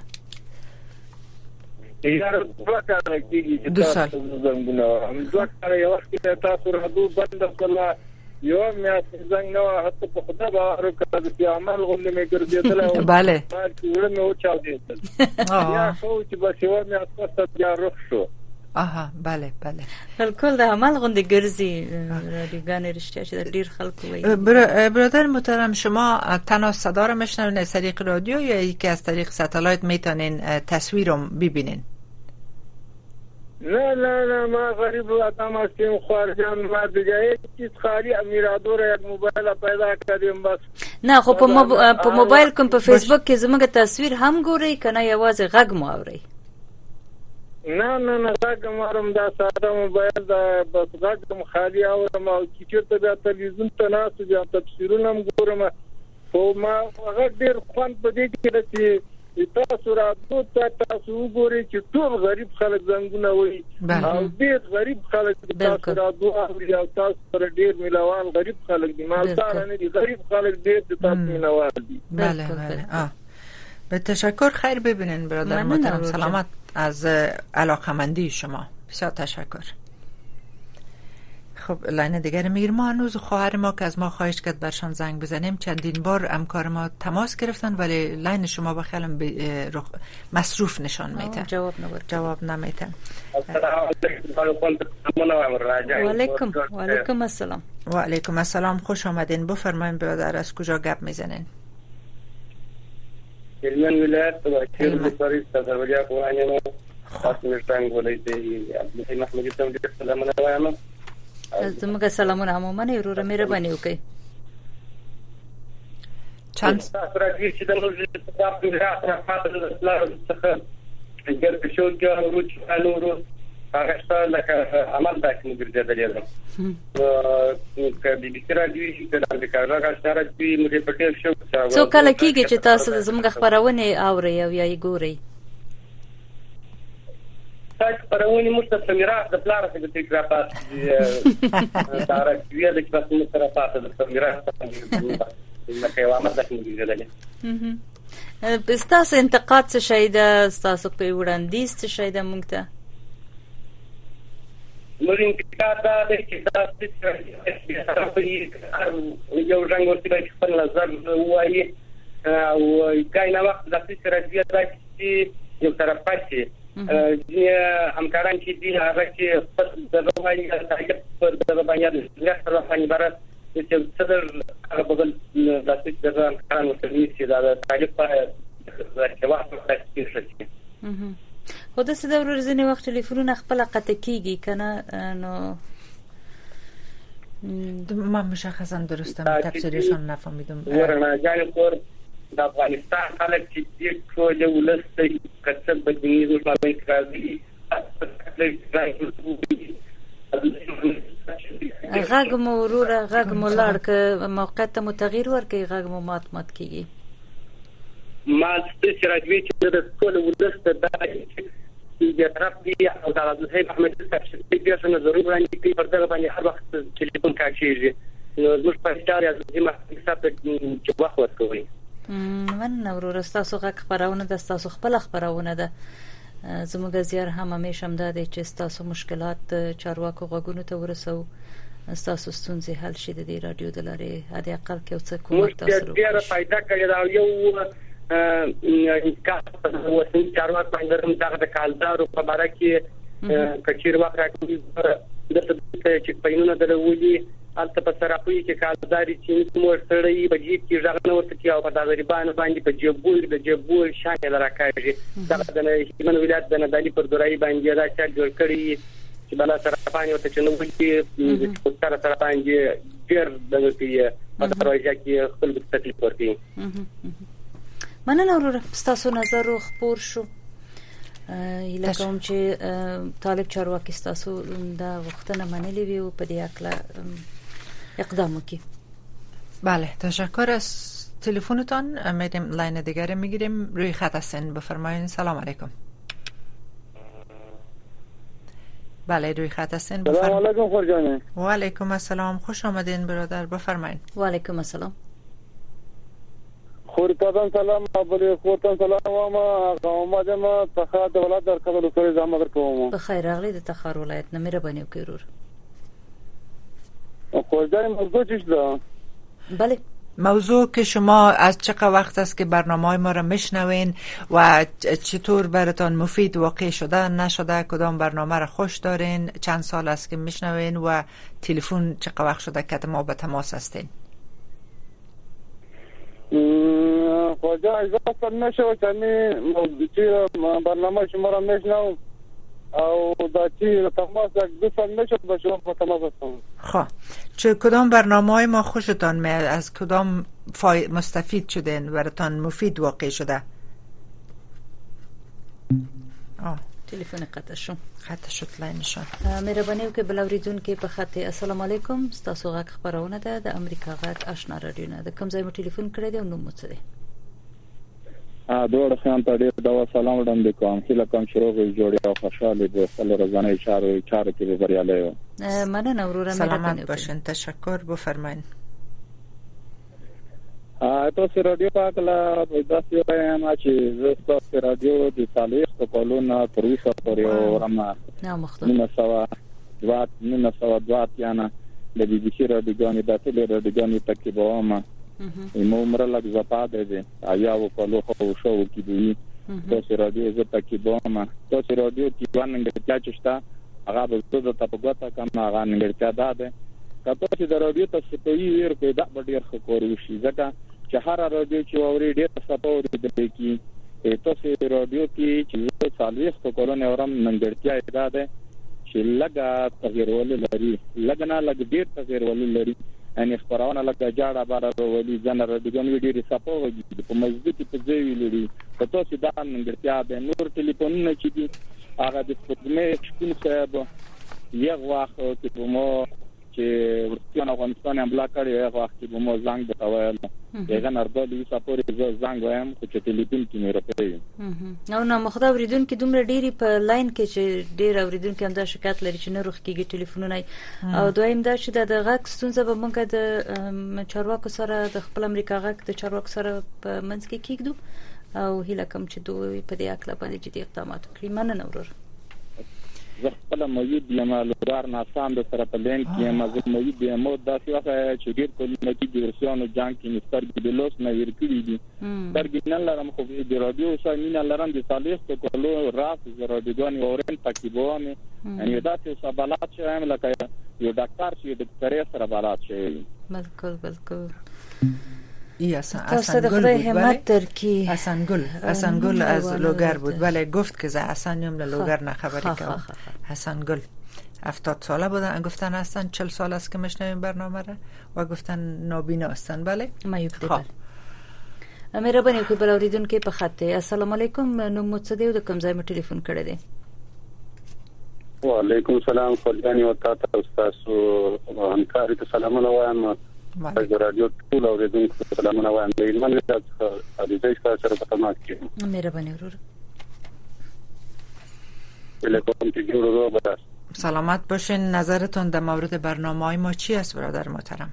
یاره دوه کاله کېږي چې تاسو زنګونه دوه کاله یو وخت کې تاسو راځو بند کړل یو میاشت زنګ نو حتی په خدا باور کړل چې عمل غوښنه مې ګرځېدل او بله ټول مې وچاودېدل یا خو چې بس یو میاشت پس بیا روح شو بله بالکل د عمل غوندې ګرځي رادیوګان رشتیا چې ډیر خلکو وایي. برادر محترم شما تنها صدا رو میشنوین از طریق رادیو یا یکی از طریق ستالایت میتونین تصویر رو ببینین؟ نه ما غریب آدم هستیم خارجان ما دیگه هیچ چیز خالی امیرادو را یک موبایل پیدا کردیم بس. نه خو په موبایل کوم په فیسبوک کې زموږ تصویر هم ګوري کنه یوازې غږ مو اوري؟ نه غږ مارم دا ساده موبایل دا بس غږ خالی اورم او چې چیرته د تلویزیون ته ناست یم تفسیرونه هم ګورم خو ما غږ ډیر خوند په دې کې چې تاسو راځو تاسو وګورئ چې ټول غریب خلک زنګونه وایي او ډیر غریب خلک تاسو راځو او تاسو سره ډیر ملوان غریب خلک دي مالدار نه دي غریب خلک ډیر تاسو ملوان دي. بله به تشکر. خیر ببینین برادر محترم سلامت از علاقمندی شما. بسیار تشکر. خب لاین دیگر میگیر ما هنوز خواهر ما که از ما خواهش کرد برشان زنگ بزنیم چندین بار همکار ما تماس گرفتن ولی لاین شما بخیالم مصروف نشان میده جواب نمیتن. وعلیکم السلام. و علیکم السلام. خوش آمدین. بفرمایید برادر از کجا گپ میزنین؟ هلمند ولایت تبعیر بخاری استادریا قوانینو خاص مرتنگ ولایتی عبدالحی محمدی ته ډیر سلامونه وایم. زموږ سلامونه عموما ورور مهرباني وکړئ. چند تاسو راځي چې د نوې تاسو راځه فاطمه اسلام څخه ګر شو کې ورو چې هغه څه لکه عمل داسې ګرځېدل یم کبي بکرا دی چې د کارګر سره دی موږ په ټیل شو څو کله کېږي چې تاسو زموږ خبرونه اورئ او یا یې ګورئ؟ تاسو خبرونه موږ ته میراث د پلار څخه د تکرارات دا راځي د کتابونو سره پاتې د میراث لکه یو عمل داسې ګرځېدل. تاسو انتقاد څه شي ده تاسو په وړاندیز څه شي ده موږ ته؟ موږ انتقاد دا چې تاسو یو څنګه ورته خپل نظر وایي او کاینه وخت د تاسو راځي چې یو طرف پاتې همکاران چې دي هغه چې د رواني تاریخ پر د باندې د رواني بار چې صدر هغه بدل د تاسو د همکارانو سره چې دا تاریخ په ځواب ورکړي شي. خو د څه د ورځې وخت ټلیفون خپل قطع کیږي کنه نو من مشخصا درستم تفسیرشون نفهمیدم. ورنه جای کور د افغانستان خلک چې دې ټول ولستي کڅب بدني او مابین راځي غږ مو وروره غږ مو لاړ که موقع ته متغیر ورکړي غږ مو مات کیږي. ما ستاسو راځي چې د ټول ولست د طرف دی او د عبدالحی محمدي څخه بیا څنګه ضروري باندې کې پر دغه باندې هر وخت ټلیفون کاږي نو زموږ په اړتیا د محمدي څخه چې وخت ورکوي. من ورور تاسو غږ خبرونه د تاسو خپل خبرونه ده زموږ زیار هم همیشه هم ده چې تاسو مشکلات چارواکو غوګونو ته ورسو تاسو ستونزې حل شي د دې رادیو د لارې هدي اقل کې څه کوم تاسو ډیره فائدہ کوي دا یو انکار وسنی چارواک باندې دغه د کالدارو په اړه کې کچیر وخت راکوي د چې پینونه درولي البته په صرافي کې کالداري چې موږ سره په جیب کې ځغنه ورته کې او په دغریبان باندې په جیبول شامل راکاږي دا د هیمن ولایت د ندالي پر دورای باندې دا چې جوړ کړی چې بل صرافان ورته چې نو کې په سره باندې ډیر دغه کې په دروازه کې خپل تکلیف ورکړي. مننه ورور تاسو نظر خبر شو هیله کوم چې طالب چارواکي تاسو دا وختونه منلې وي او په دې اړه اقدام وکړي. بله تشکر از تلفنتان. میریم لاین دیگر میگیریم. روی خط هستین، بفرمایید. سلام علیکم. بله روی خط هستین، بفرمایید. سلام علیکم خورجانه. و علیکم السلام، خوش آمدین برادر، بفرمایید. و علیکم السلام. خورتادان سلام، ابل خورتان سلام و ما قومه تخا دولت در کولو کوي زما در کوم. بخیر راغلی د تخار ولایت نه مهرباني وکړئ ورور. خورجانه موضوع چیست ده؟ بله موضوع که شما از چقدر وقت است که برنامه‌های ما را میشنوین و چطور براتون مفید واقع شده نشده، کدام برنامه را خوش دارین، چند سال است که میشنوین و تلفن چقدر وقت شده که ما به تماس هستین؟ خواجه اجازه نشو چنی موضوعی برنامه شما را میشنوم او دا چی تماس دو سال نشد به شما به تماس هستم. خب چه کدام برنامه‌های ما خوشتان میاد، از کدام مستفید شدین، براتون مفید واقع شده؟ تلفن قطع شد لاینشان. مهرباني وکړئ بل اوریدونکو په خط. السلام علیکم، تاسو غږ خبرونه ده د امریکا غږ آشنا رادیو نه. د کوم ځای مو ټلیفون کړی دی او نوم مو څه دی؟ دوړ خان ته ډیر دا سلام وړاندې کوم. هیله کوم چې روغ جوړ او خوشاله به خپل ورځنی چارو کې به بریالي وي. مننه وروره، سلامت باشین، تشکر، بفرمایئ. تاسو رادیو پاکلا داسې وایم چې زه رادیو د تاریخ په کولونه تر اوسه پورې ورما نه سوا یانه د بي بي سي رادیوګانې د ټول رادیوګانې تکي بوما مو عمر لګ زپاده دي آیا و کولو خو شو کې دی. تاسو رادیو زه تکي بوما. تاسو رادیو کې باندې چې چشتا هغه به زه ته په ګوته کوم هغه نګرتیا ده. کله چې د رادیو تاسو په یوه پیدا ډیر خو کوي شي ځکه چې هر رادیو چې اوري ډیر سپورټ دی کی تاسو رادیو کې چې سالويخ په کولونه اورم ننګرتیا ده چې لګا تغیر ولري لګنا لګ ډیر تغیر ولري ان خبرونه لګا جاړه بار ولي ځنه رادیوګان ډیر سپورټ دی په مزدي په ځای ویلي په تاسو دا ننګرتیا ده. نور ټلیفونونه چې دي هغه د خدمت شپون صاحب یو وخت چې مو چې ورته افغانستان حمله کړې هغه وخت چې مو زنګ بتاویل دغه نردالي سپورې زنګ وایم خو چې ټلیفون کې مې راپېږي. نو مخدا اوریدونکو دومره ډيري په لاین کې چې ډیر اوریدونکو هم دا شکایت لري چې نه روخ کېږي ټلیفونونه او دویم دا چې د غږ ستونزه به مونږ د چارواکو سره د خپل امریکا غږ د چارواکو سره په منځ کې کېږو او هیله کوم چې دوی په دې اړه باندې جدي اقدامات وکړي. مننه ورور. زه خپل موجود یم لوګار ناسام د سره په لین کې مزه موجود یم د داسې چې ډیر کلونه کې د ورسیانو جنگ کې مستر د لوس نه ورکړي دي. درګینل لرم خو د رادیو سامینه لرم د صالح په کولو راس د رادیوګان اورن تکیبوامه ان داسې سبالات چې هم لکه یو ډاکټر چې د ډاکټر سره بالات شي. بالکل حسن گل از لوگر بود. بله گفت که حسن یم لوگر نه خبری که حسن گل 70 ساله بودن، گفتن هستن 40 سال است که میشنویم برنامه را و گفتن نابینا هستن. بله مهرباني وکړئ بل اوریدونکو په خط. السلام علیکم، نوم مو څه دی او د کوم ځای مو ټلیفون کړی دی؟ وعلیکم السلام خلجانی او تاسو همکاري ته سلامونه وایم. د رادیو ټول اوریدونکو ته سلامونه وایم. د ایمان د دې سره په تماس کې مهرباني ورور. تلفن کې جوړو. سلامت باشین. نظرتون در مورد برنامه‌های ما چی است برادر محترم؟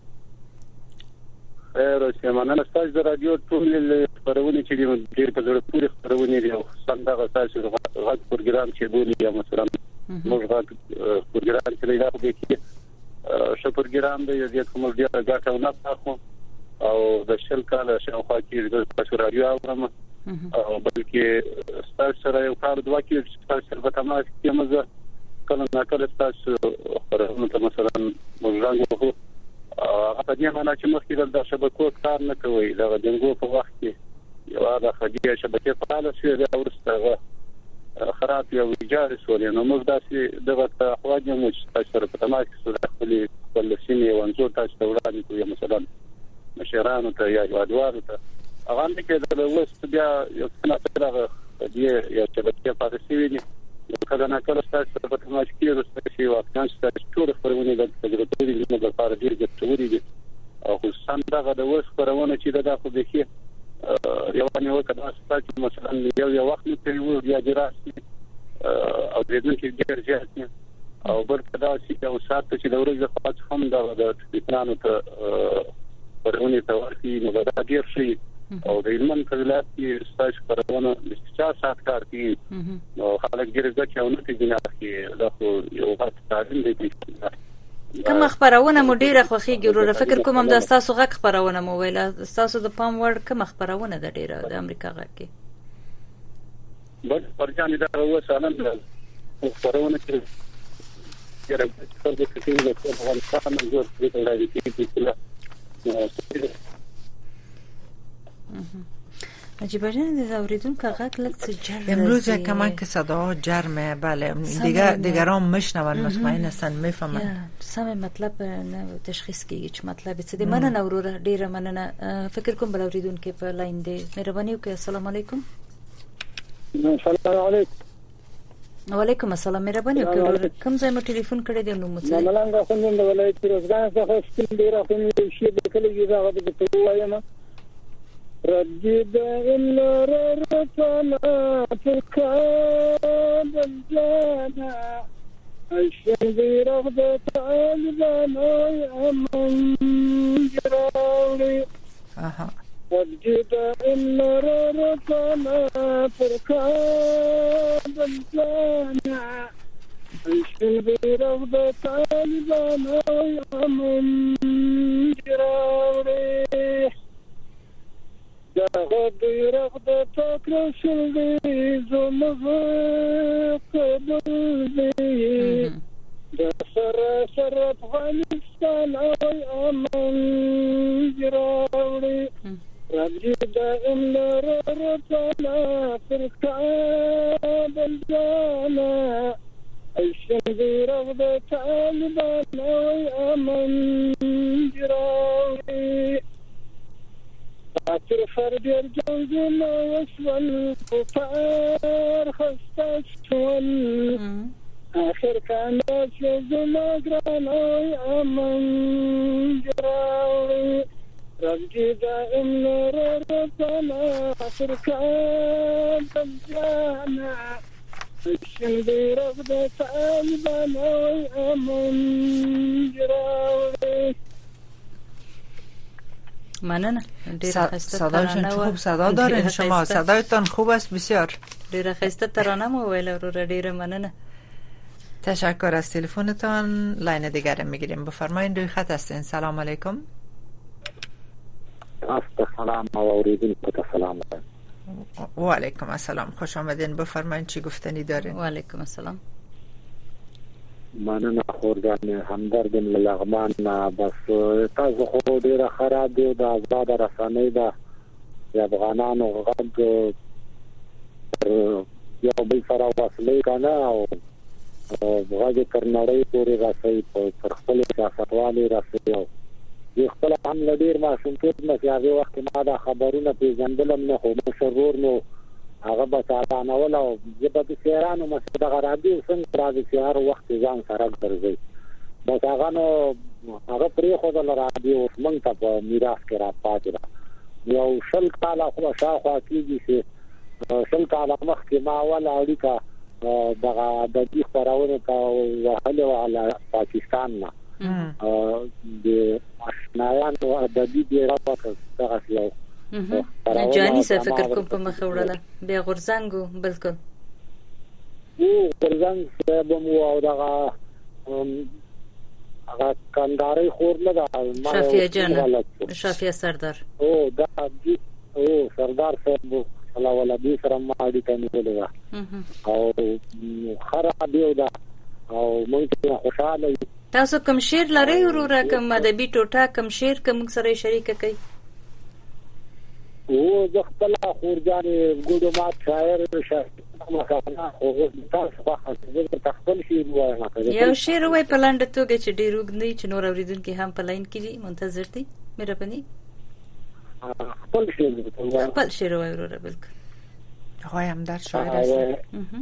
خیر اوسه. مننه تاسو د رادیو ټول خبرونه چې ډیر په زړه پورې خبرونه دي او څنګه تاسو غږ پروګرام چې بولی یا مثلا موږ غږ پروګرام چې دا په کې شو پروګرام دی چې کوم ډیر غاټه نه تاسو او د شل کال شاوخوا کې د تاسو رادیو اورم او بلکې تاسو سره یو کار دوه کې تاسو سره په تماس کې مزه کله نه کله تاسو خبرونه مثلا موږ غواړو په دې معنی چې مخکې د شبکو کار نه کوي دا د جنګو په وخت کې یو د خدای شبکې فعال شوه دا ورسته خراب یو ایجاد سولې نو موږ داسې دغه اخواج مو چې تاسو سره په تماس کې سره خپل سیمه وانځو تاسو ته وړاندې کوي مثلا مشرانو ته یا ادوارو ته هغه نه کې د وست بیا یو څه نه دې یو شبکه فارسی ویلي کله نه کله تاسو په تماش کې ورسته شي واکدان تاسو ټول خبرونه د تجربه لري د لپاره ډیر ګټوري دي او خصوصا دغه د وس خبرونه چې دا خو به کې یوانه وکړه چې مثلا یو وخت کې یو یا دراسي او د دې کې ډیر ځای او بل کدا چې یو سات چې د ورځې خاص هم د پلانو ته پرونی ته ورتي نو دا ډیر شي او د علم په ویلات کې ستاسو پرونه د 6 ساعت کار کوي نو خلک ډیر ځکه او نه پیژني چې دا خو یو وخت تعلیم دی. کوم خبرونه مو ډیره خوخیږي ورو فکر کوم هم د تاسو غږ خبرونه مو ویل تاسو د پام وړ کوم خبرونه د ډیره د امریکا غږ کې بل پرځان دا وسانه د خبرونه کې ډیره څه د کتنې د افغانستان د جوړ کړي راځي چې عجیب جان د اوریدونکو غږ لکه جر امروز کمان که صدا جرمه بله دیگران میشنون مطمئن هستن میفهمن سم مطلب نه تشخیص کیږي چې مطلب څه دی. مننه وروره ډیره مننه. فکر کوم بل اوریدونکو په لاین دی مهرباني وکړئ. السلام علیکم. السلام علیکم. وعلیکم السلام. مهرباني وکړئ کوم ځای مو ټلیفون کړی دی نو مو څه ملنګ خوند د ولایت روزګان څخه سپین ډیره کوم شی د کلی دا غوډه ته وایم رجد إن ررتنا تركاب الجنة الشمس رغبة عالبنا ويأمن جراوري رجد إن ررتنا تركاب الجنة الشمس رغبة عالبنا ويأمن جراوري غدي رغدة تكرشلي زمزق بلدي جسر شرف أفغانستان أوي أمن جراوري رجي دائم ررتنا في الكعب الجانا الشمس رغدة طالبان أوي أمن جراوري أترفر الجوزنا وصل كفار خستشون آخر كان أسجد مقران أوي أمن جراوي رجي دائم ررتنا فركان الجانا الشمدي رغدة طالبان أوي أمن جراوي. مننه. صدایشون خوب صدا دارین شما صدایتان خوب است بسیار ډیره خسته ترانه مو ویل ورو ډیره مننه. تشکر از تلفنتان. لاین دیگر میگیریم بفرمایید روی خط هستین. سلام علیکم. سلام اوریدونکو سلام. و علیکم السلام خوش آمدین. بفرمایید چی گفتنی دارین؟ و علیکم السلام. مننه خورجان همدردم لغمان. بس تاسو خو ډیره خراب دی د آزاد رسنۍ د افغانانو غږ یو بل سره وصلې کنه او غږ تر نړۍ پورې راسي پر خپل سیاستوالي راسي او خپل هم لډیر ماشومتوب نه هغه وخت ما دا خبرونه پیژندلم نه خو مشرور نو هغه به تعالی ول او زبد سیرانو مسجد غرابي څنګه راځي چې هر وخت ځان سره ګرځي بس هغه نو هغه پرې خو د رادیو موږ ته په میراث کې را پاتې ده. یو شل کاله خو شاوخوا کېږي چې شل کاله مخکې ما اول اړیکه دغه د دې خبرونه وهلې وه پاکستان نه د آشنایانو ادبي دی راپاته دغه یو جاني څه فکر کوم په مخ وړله بیا غورځنګو بالکل غورځنګ به مو او دغه هغه کنداري خور نه ده شافیه جان شافیه سردار او دا او سردار صاحب الله ولا دې سره ما اړیکه نیولې او خراب دی دا او مونږ خوشاله تاسو کوم شعر لرئ وروره کوم ادبي ټوټه کوم شعر کوم سره شریک کړئ؟ او د خپل خورجان ګډو مات شاعر یو شعر وای په لاندې توګه چې ډیر وګنی چې نور اوریدونکو هم په لاین کې دي منتظر دي مهرباني خپل شعر وای وروره بالکل آقای همدرد شاعر هستن.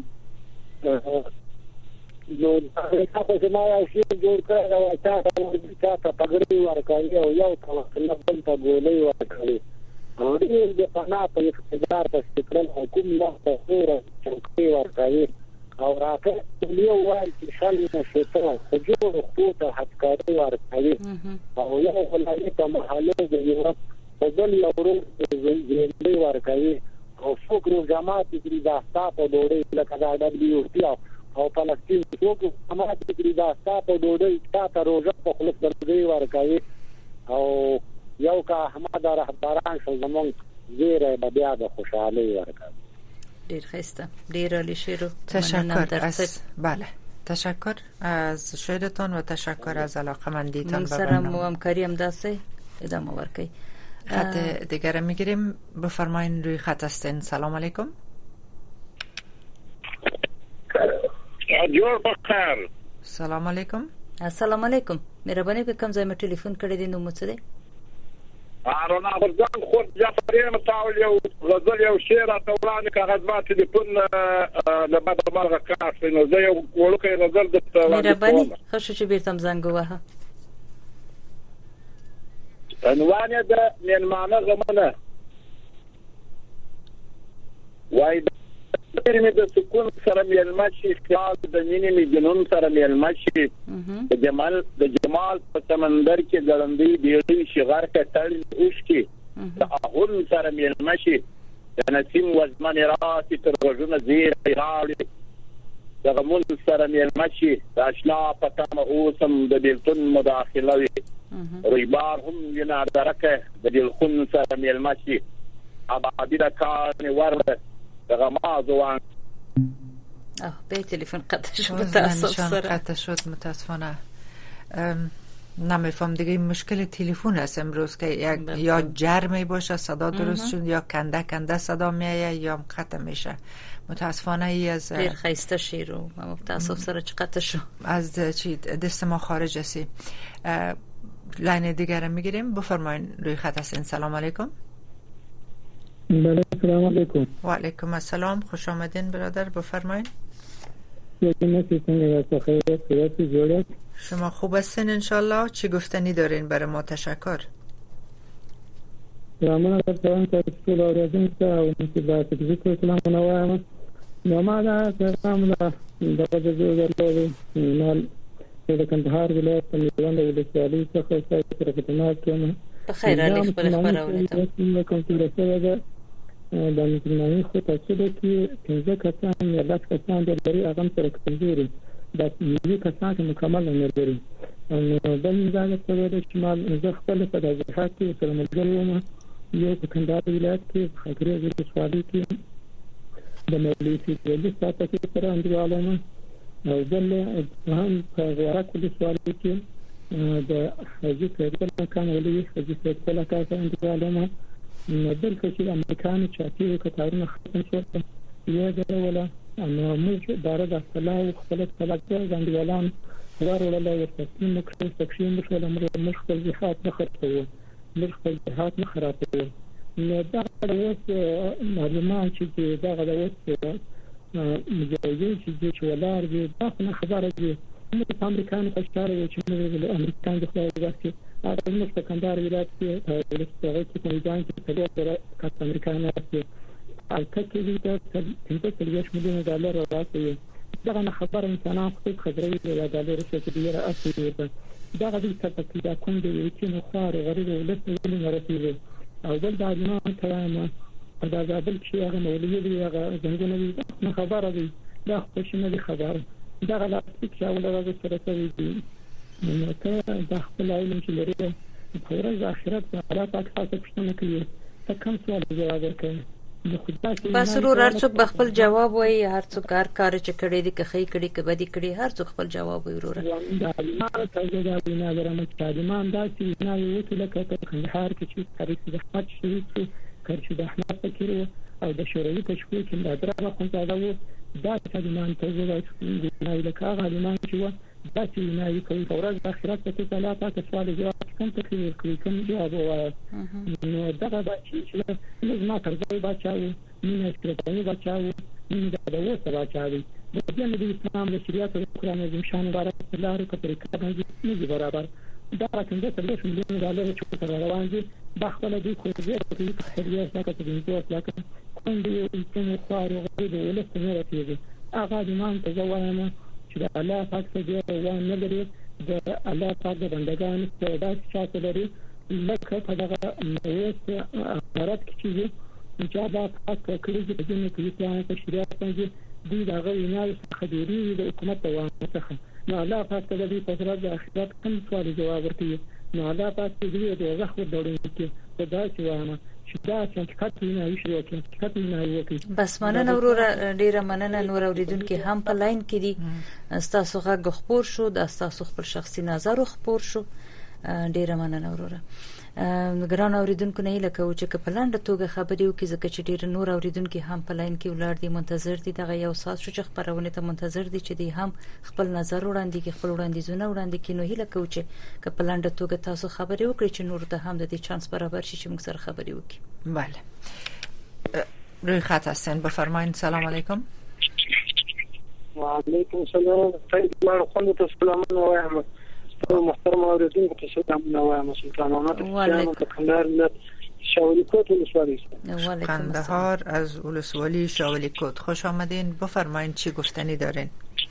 نو تاسو ما یو شی جوړ کړی او تاسو پګړی ورکړی او یو تاسو بل ته ګولې ورکړی او دې د پنا په اقتدار په فکرن حکومت نه تاسو چوکۍ ورکړی او راکه یو وایي چې خلک نشته خو جوړ خطوط حقایق ورکړي او یو ولایت په محله د یورپ په بل یو ورو ځینې ورکړي او فکر جماعت دې داستا په ډوړې لکه دا WTO او فلسطین څوک جماعت دې داستا په ډوړې تا روزه په خلک درځي ورکړي او یو کا احمد رهبران شو زمون زیره بیا د خوشحالي ورکړي. ډیر خسته ډیر عالی شعر. تشکر از بله تشکر از شعرتان و تشکر از علاقمندیتان. من سرم و همکاری هم دسته ادامه ورکی. خط دیگر میگیریم. بفرمایین روی خط هستین. سلام علیکم. جوړ بخیر. سلام علیکم. السلام علیکم. مهرباني وکړئ کوم ځای مې ټلیفون کړی دی نو مو څه دی؟ ارونا غرزان خود جعفري متاول یو غزل یو شعر اتورانه کاغذات تلیفون د بعد مرغه کار نو زه یو ورکه غزل د مهرباني خوشو چې بیرته زنګ وها. عنوان د میلمانه غمنه وای د سکون سره میلمه شي خیال د مینې می جنون سره میلمه شي د جمال په سمندر کې ګړندې بیړۍ شغار کې تړل اوش کې د اغون سره میلمه شي د نسیم وزمن راسي تر غوږونه زیر راوړي د غمون سره میلمه شي د آشنا پتام اوسم د بیلتون مداخله وي ریبار هم ینا درکه د دلخون سره میلمه شي ابادی د کان ورده غمازوان به تلفن قطع شد. قطع شد متاسفانه. نمیفهم دیگه مشکل تلفن است امروز که یا جرمی باشه صدا درست شد یا کنده صدا میایه یا قطع میشه. متاسفانه ای از دیر خیسته شیرو متاسف سر چه قطع شد از چی دست ما خارج هستی. لاین دیگر میگیریم. بفرمایین روی خط هستین. سلام علیکم. بله سلام علیکم. و علیکم السلام. خوش آمدین برادر. بفرمایید. شما خوب هستین انشالله. چی گفتنی دارین برای ما؟ تشکر. سلام علیکم. تشکر آرزویم که اونی با تکلیف سلام منوام نماز سلام لا دغه جوړ مال د کندهار ولایت په میوند ولسوالۍ څخه سره خدمات کوم. بخیر علی خبرونه کوم چې د مسلمانۍ خو تاسو د کې 15 کسان یا 10 کسان د لري هغه سره کمزوري د یوه کسان مکمل نه لري. نو بل ځای په د شمال زه خپل په دغه کې سره ملګری یو په کندهار ولایت کې خبرې ولسوالۍ کې د مولوي د ساتو کې سره اندوالونه او بل هم په ورک ولسوالۍ کې د حاجی فیضل کان ولي حاجی فیضل کان اندوالونه بل څه چې امریکایانو چاپی کتارونه ختم شول یو ځای ولا نو موږ داره د اصلاح خپل طلبګر غندوالان ورول له تسلیم کړو تکشین شول موږ خپل جهاد نه خرڅو موږ خپل جهاد نه خرابو. نو دا اوس معلومات چې دا اوس مجاهدین چې ولار دي دا خبره دي موږ امریکایانو په اشاره چې موږ امریکایان د خپل ځای موږ په کندهار ولایت کې په ولسوالۍ کې په میدان کې په ډېر کټ امریکایانو کې الکه د $5 میلیون راځي. دا خبره انسانان خو خبرې د ډالر څخه ډیره اصلي ده. دا د تفکر کوم دی چې نو خار غریب ولسمه نه رسیدي او بل دا نه ترامه دا بل چې هغه مولوی دی هغه څنګه نه خبره دی دا خو شنه خبره دا غلط چې اول سره کوي دي. نو ته د خپل علم چې لري په ورځ آخرت په حالات تاسو پښتنه کوي ته کوم سوال جواب ورکړئ. بس ورور هر څوک خپل جواب وایي. هر څوک کار چې کړی دی که خې کړی که بدی کړی هر څوک خپل جواب وایي. ورور دا ته دا نه درمه تعلیمان دا چې نه یو څه لکه په کندهار کې چې تاریخ د احمد شریف کړي د احمد فکر او د شوروي تشکیل کې د درغه خنځاده و دا تعلیمان ته وایي نه لکه عالمان چې دا چې نه کوي ورځ د اخرت ته تعالی تاسو سوال جواب کوم ته کوم جواب وایي نو دا به چې ما ترځي بچاو مینه سکرتای بچاو مینه د وسه بچاوي د دې د اسلام د شریعت او قرآن عظیم شان مبارک لاره په طریقه باندې نه برابر دا راځي چې د مليون ډالر چې تر روان دي د خپل د کوزه په خیریه سره د انتظار لکه کوم دی چې خوارو غوډه ولست نه راځي هغه د مان ته ځوانه چې د الله پاک څخه دی نه لري د الله پاک د بندگانو څخه د چاته لري لکه په دغه نوښت امارات کې چې دا پاک کړی چې د دې کې ځان په شریعت باندې دوی دا غوښنه نه خبري د حکومت په څخه نو الله پاک ته د پسرات د اخرت کوم سوال جواب ورکړي نو الله پاک دې د زخم ډوړې کې خدای چې وانه چې دا چې کټ نه وشي چې کټ نه وکړي بس مننه وروره ډیره مننه نور اوریدونکو هم په لاین کې دي تاسو غږ خبر شو د تاسو خپل شخصي نظر خبر شو ډیره مننه وروره ګران اوریدونکو نه لکه چې په لاندې توګه خبرې وکړي ځکه چې ډیر نور اوریدونکو هم په لاین کې ولر دي منتظر دي دغه یو ساعت شو چې خبرونه ته منتظر دي چې دی هم خپل نظر وړاندې کې خپل وړاندیزونه وړاندې کې نو هیله کوم چې په لاندې توګه تاسو خبرې وکړي چې نور ته هم د دې چانس برابر شي چې موږ سره خبرې وکړي بله روی خط هستین بفرمایید سلام علیکم و علیکم السلام طيب ما خوند تسلامونه وایم محترم اوریدونکو ته سلامونه وایم سلامات و کندهار نه شاولی کوت ولسوالی کندهار از ولسوالی شاولی کوت خوش آمدین بفرمایید چی گفتنی دارین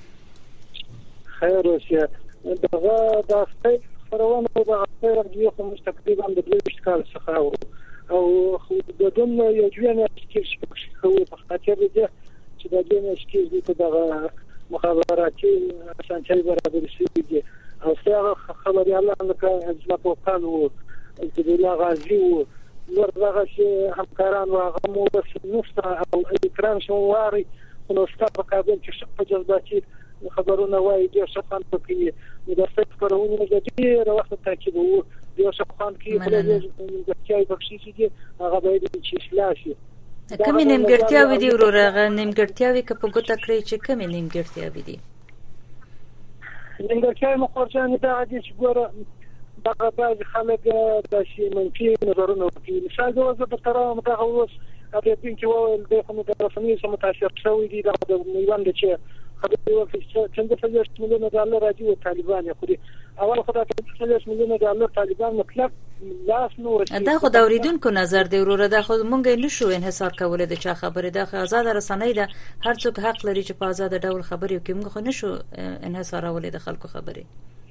خیر اوسه دغه د خبرونه د خبرو دی خو مستقیما د 20 کال څخه او د دنیا یو ژوند کې څه په خاطر دي چې د دې مشکل د دغه مخابراتي سنچي برابر شي دي او څنګه خبري الله لکه ځما په کانو د دې غازي او نور دغه چې همکاران واغمو بس نفسه او اکرام شواري نو ستاسو کابل چې په جذباتي خبرونه وایي د شخصان په کې د څه پرونه د دې وخت تاکید وو د شخصان کې د چای بخشي دي هغه باید چې شلاشي کومې نیمګړتیاوې دي وروره نیمګړتیاوې که په ګوته کړی چې کومې نیمګړتیاوې دي نیمګړتیاوې مخورجانې دا دي چې ګوره دغه بعض خلک د شي منفي نظرونه کوي مثال زه په ترام دغه اوس هغه دین چې وایي د خپل د رسمي سم متاثر شوی دي د میوند چې خبرې وکړي چې څنګه 30 میلیون ډالر راځي او طالبان خوري اول خدای ته 30 میلیون ډالر طالبان مطلب لاس نو دا خو د اوریدونکو نظر دی وروره دا خو مونږ نشو انحصار کولای د چا خبره د آزاد رسنۍ ده هر څوک حق لري چې په آزاد ډول خبرې وکړي موږ خو نشو انحصارولای د خلکو خبرې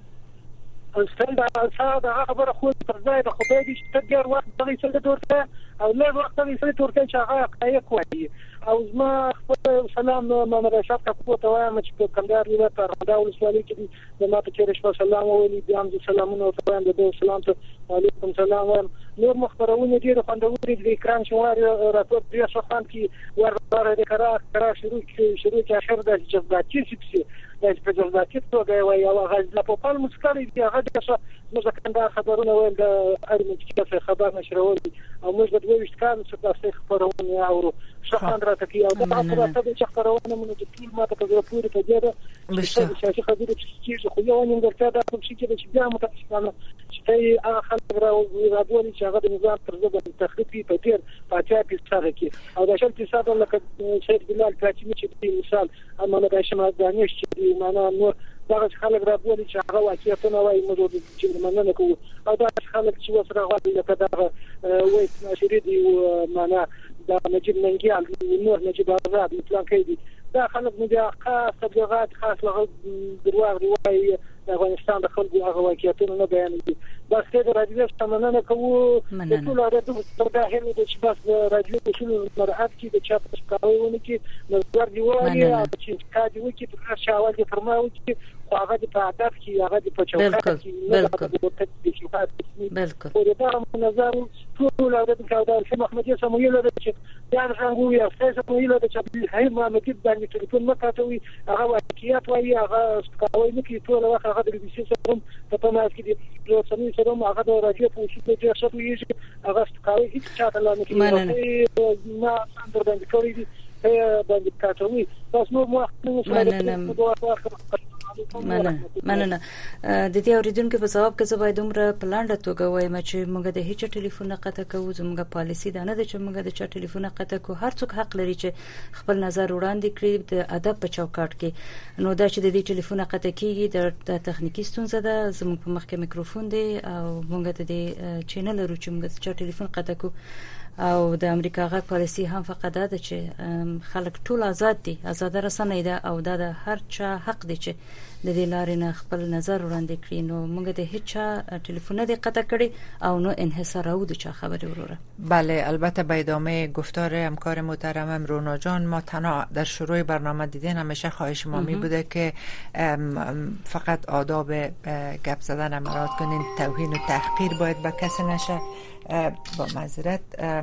څنګه دا خبره خو تر ځای د خدای دې چې تګر وخت دغه څه دورته او له وخت دغه څه دورته چې هغه حقایق وایي او زما خپل سلام محمد اشرف کو ته وایم چې په کندهار ولایت رمضان ولسوالۍ کې د ماته چیرې سلام ویلي بیا هم سلامونه او ته د سلام ته علیکم سلام وایم نور مخبرونه دي د خوندوري د اکرام شوار راپور دی شخصان کې ورته د قرار شروع کې اخر د جذباتي سپسي د جذباتي توګه وایي او هغه په پال مسکري دی هغه د موږ کندهار خبرونه ویل د اړمن چې خبر نشرول او موږ د 20 کال څخه تاسو خبرونه اورو شخصان راته کې او دا چې خبرونه موږ د ټول ماته په پوره په جره چې خبرې چې خو یو نه درته دا څه چې بیا متاسفانه چې هغه خلک راځي چې هغه د نظام تر ځای د تخریبي په ډیر پاتیا پیسه کې او د شل پیسه لکه شیخ بلال کاچمی چې مثال امانه د شمال دانش چې معنا نو دا خلک راځي چې هغه واقعیتونه وایي موږ چې مننه کوو او دا خلک چې وسره غواړي لکه دا وایي نشری دی معنا دا نجیب منګیال نور نجیب آزاد پلان کې دي دا خلک مو د خاص تبلیغات خاص له درواغ وایي د افغانستان د خلکو هغه واقعیتونه نه بیانوي بس د رادیو ستمنه کوو ټول راډیو دا هله د چې بس رادیو اصول مراد کې د چا په کارونه کې نظر دی وایي چې کاږي وکي په شاوال کې فرمایي چې هغه د عادت کې هغه د پچوکات کې بالکل او دا نظر ټول راډیو دا چې محمد سمویل د چې دا څنګه یو څه سمویل د چې هي ما مکتب باندې ټلیفون مکاتوي هغه واقعیت وایي هغه کوي نه کې ټول وخت هغه د بي سي سره په تماس کې دي نو سمي سره هغه د راډیو په شکل کې شته هغه کوي هیڅ چاته لا نه کوي ما څنګه باندې کوي باندې کاتوي تاسو نو مو مننه د دې اوریدونکو په جواب کې زه باید عمره پلانډه توګه وایم چې موږ د هیڅ ټلیفون قطع کوو زموږ پالیسی دا نه ده چې موږ د چا ټلیفون قطع کوو هر څوک حق لري چې خپل نظر وړاندې کړي د ادب په چوکاټ کې نو دا چې د دې ټلیفون قطع کیږي د تخنیکی ستونزه ده زموږ په مخ کې میکروفون دی او موږ د دې چینل لرو چې موږ د چا ټلیفون قطع کوو او د امریکا غا پالیسی هم فقط ده چې خلک ټول آزاد دي آزاد رسنۍ ده او دا د هر چا حق دی چې د دې لارې نه خپل نظر وړاندې کړي نو موږ د هیڅ چا ټلیفون نه قطع کړي او نو انحصار او د چا خبري وروره. بله البته به ادامه گفتار همکار محترمم رونا جان ما تنها در شروع برنامه دیدین همیشه خواهش ما می بوده که فقط آداب گپ زدن مراعات کنین توهین و تحقیر باید به کسی نشه با معذرت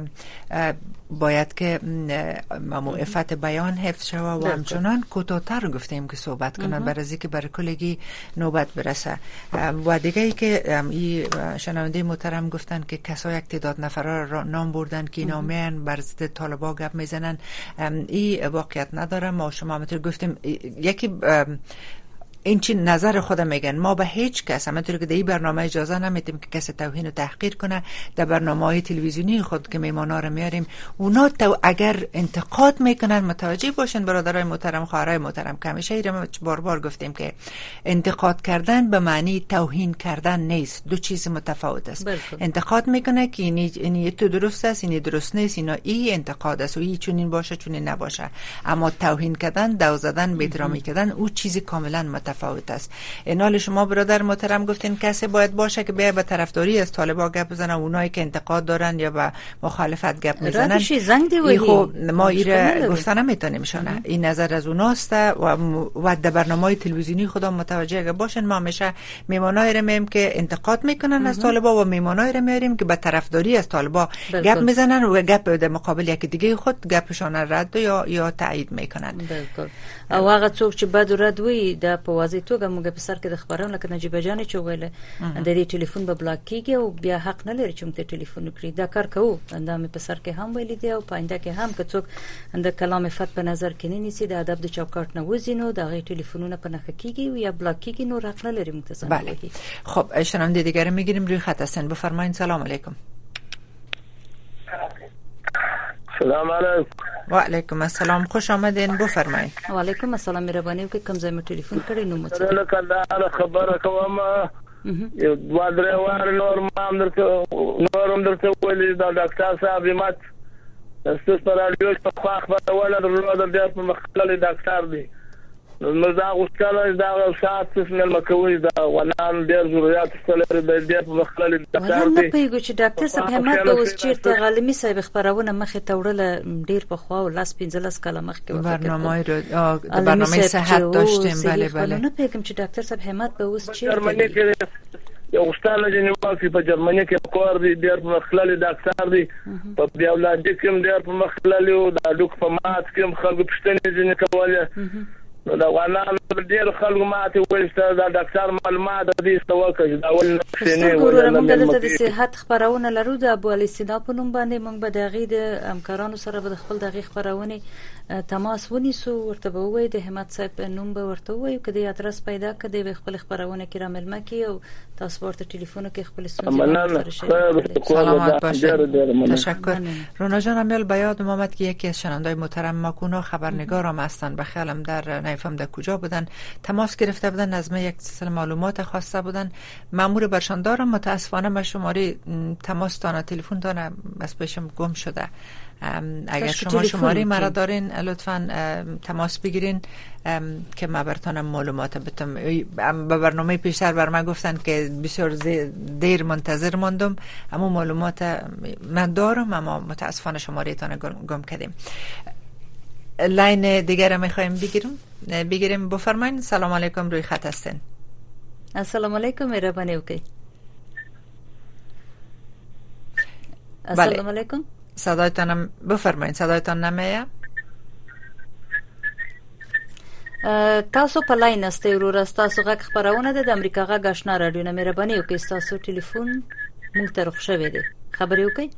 باید که عفت بیان حفظ شود و همچنان کوتاه‌تر گفتیم که صحبت کنن برای اینکه برای کلگی نوبت برسه و دیگه ای که این شنونده محترم گفتن که کسا یک تعداد نفر را نام بردن که اینا میان بر ضد طالبا گپ میزنن این واقعیت نداره ما شما همونطور گفتیم یکی این چی نظر خودم میگن ما به هیچ کس همونطور که در این برنامه اجازه نمیدیم که کسی توهین و تحقیر کنه در برنامه‌های تلویزیونی خود که میمانا رو میاریم اونا اگر انتقاد میکنن متوجه باشن برادرای محترم خواهرای محترم که همیشه ایرم بار گفتیم که انتقاد کردن به معنی توهین کردن نیست دو چیز متفاوت است انتقاد میکنه که این تو درست است این درست نیست اینا این انتقاد است و این چنین باشه چنین نباشه اما توهین کردن دو زدن بی‌احترامی کردن او چیز کاملا متفاوت است. اینال شما برادر محترم گفتین کسی باید باشه که به طرفداری از طالبان گپ بزنه اونایی که انتقاد دارن یا به مخالفت گپ میزنن خب ما ایره گفتن نمیتونیم شونه این نظر از اوناست و در برنامه‌های تلویزیونی خدا متوجه اگه باشن ما همیشه میمانای رو مییم که انتقاد میکنن از طالبان و میمانای رو میاریم که به طرفداری از طالبان گپ میزنن و گپ در مقابل یک دیگه خود گپشون رد یا تایید میکنن. او هغه څوک چې بد رد وي د په واضح توګه موږ په سر کې د خبرونو لکه نجیبه جان چې ویله د دې ټلیفون به بلاک کیږي او بیا حق نه لري چې موږ ته ټلیفون وکړي دا کار کوو دا مې په سر کې هم ویلي دی او پاینده کې هم که څوک د کلام فت په نظر کې نه نیسي د ادب د چوکاټ نه وزینو د غي ټلیفونونه په نخ کیږي یا بلاک کیږي نو حق نه لري موږ ته بله خب شنونده دیگر میگیریم روی خط هستن بفرمایید سلام علیکم. سلام علیکم. و علیکم السلام خوش آمدین بفرمایید. و علیکم السلام مهرباني وکړئ کوم ځای مې ټلیفون کړی نو مڅ نه کله خبره کوم یو دوه درې واره نورم درته ویلي دا ډاکټر صاحب مات ستاسو پر رادیو په خبره ولا درلود د په مخکله ډاکټر دی نو دا غوښتل دا ساعت څه مکوي دا ولان ډیر ضرورت ستلره د دې په مخکله ډاکټر دی نه پیګو چې ډاکټر صاحب همت به اوس چیرته غالمي صاحب خبرونه مخه توړل ډیر په خوا او لاس 15 کاله مخکې برنامه صحت داشتیم بله نه پیګم چې ډاکټر صاحب همت به اوس چیرته یو استاد جنوبي په جرمني کې کور دی ډیر په مخکله ډاکټر دی په بیا ولادت کې ډیر په مخکله او د ډوک په مات کې خلک پښتنې ځنه کوله نو دا غواړم ډیر خلک ماته وایي دا ډاکټر معلومات دې ستوکه دا ول نه ورور موږ د صحت خبرونه لرو د ابو علي سینا په نوم باندې موږ به دغه د همکارانو سره به خپل دغه خبرونه تماس ونیسو ورته به وای د همت صاحب نوم به ورته وای کدی ادرس پیدا کړي به خپل خبرونه کې رامل مکی او تاسو ورته ټلیفون کې خپل سلامت باشه تشکر. رونا جان امیال بیاد محمد که یکی از شنوندای محترم ماکونا خبرنگارم هستن به خیالم در نیفهم در کجا بودن تماس گرفته بودن از من یک سلسله معلومات خواسته بودن مأمور برشان دارم متاسفانه ما شماره تماس تانه تلفن تانه بس پیشم گم شده اگر شما شماره مرا دارین لطفاً تماس بگیرین که ما براتون معلومات بدم. به برنامه پیشتر بر من گفتن که بسیار دیر منتظر ماندم اما معلومات من دارم اما متاسفانه شماره تان گم کردیم. لاین دیگر میخوایم بگیریم بفرمایید. سلام علیکم روی خط هستین. السلام علیکم مهربانی وکړئ. السلام علیکم. صدایتان بفرمایید صدایتان نمیاد. تاسو په لاین استه ورور تاسو غږ خبرونه د امریکا غږ آشنا رادیو نه مهرباني وکړئ تاسو ټلیفون مونږ ته رخصه وې خبرې وکړئ.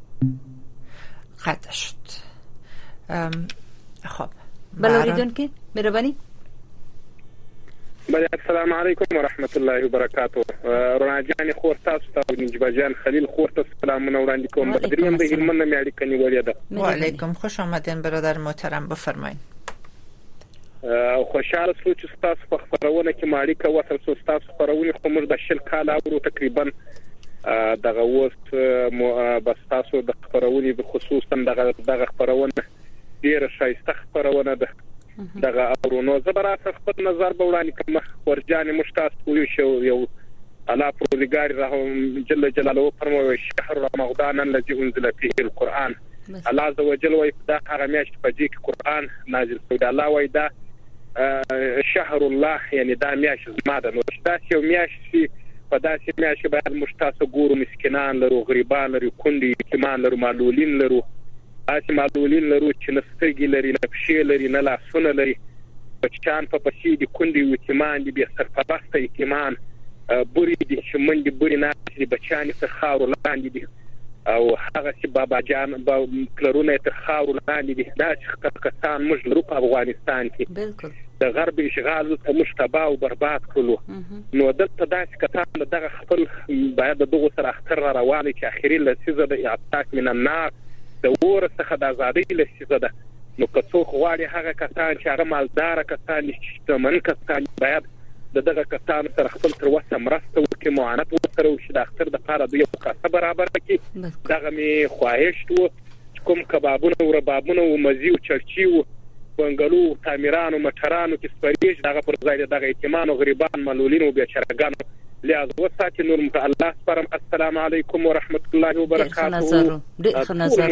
قطع شد. خب بلوریدون که مهرباني. بله السلام علیکم ورحمت الله وبرکاته. رونا جان خور تاسو ته نجيبه جان خلیل خور ته سلامونه وړاندې کوم. بدریم د هلمند مې اړیکه نیولې ده. وعلیکم خوش آمدین برادر محترم، بفرمایید. خوشاله شو چې تاسو په خبرونه کې ماړیکه وصل سو. تاسو خبرونه خو موږ د شل کال اورو تقریبا دغه وست بس تاسو د خبرونه خصوصا دغه خبرونه ډیره شایسته خبرونه ده. دغه اورونو زبرات خپل نظر به وړاندې کوم. ورجانې مشتاق یو یو الله پروردگار رحم جل جلاله فرمایي شهر رمضان الذي انزل فيه القرآن. الله عز وجل وایي دا هغه میاشت په دې کې قرآن نازل شوی. الله وایي دا شهر الله، یعنی دا میاشت زما ده. نو دا یو میاشت په داسې میاشت باید مشتاق ګورو، مسکینان لرو، غریبان لرو، کونډې یتیمان لرو، معلولین لرو. اسې معلولین لرو چې نه سترګې لري، نه پښې لري، نه لاسونه لري، بچیان په پسې دي، کونډې یتیمان دي، بې سرپرسته یتیمان، بوري دي چې منډې بوري ناستې دي، بچیان یې تر خاورو لاندې دي او هغسې باباجان پلرونه یې تر خاورو لاندې دي. داسې کسان موږ لرو په افغانستان کې. د غرب اشغال ته موږ تباه او برباد کړلو. نو دلته داسې کسان دغه خپل باید د دغو سره اختر را روان چې اخري لسیزه د اعتاق من النار د اور څخه د ازادۍ لسیزه ده. نو که څوک غواړي هغه کسان چې هغه مالداره کسان دي، شتمن کسان باید دغه کسان سره خپل تر وسه مرسته وکړي، معاونت ورسره وشي، د اختر دپاره دوی یو کاسه برابره کړي. دغه مې خواهش و چې کوم کبابونه او ربابونه او مزي او چرچي و بنګلو تعمیرانو مټرانو کې سپریږي، دغه پر ځای دغه یتیمان او غریبان معلولین او بیچارهګانو لحاظ وساتي. نور مت الله سپارم. السلام علیکم ورحمت الله وبرکاته. ډېر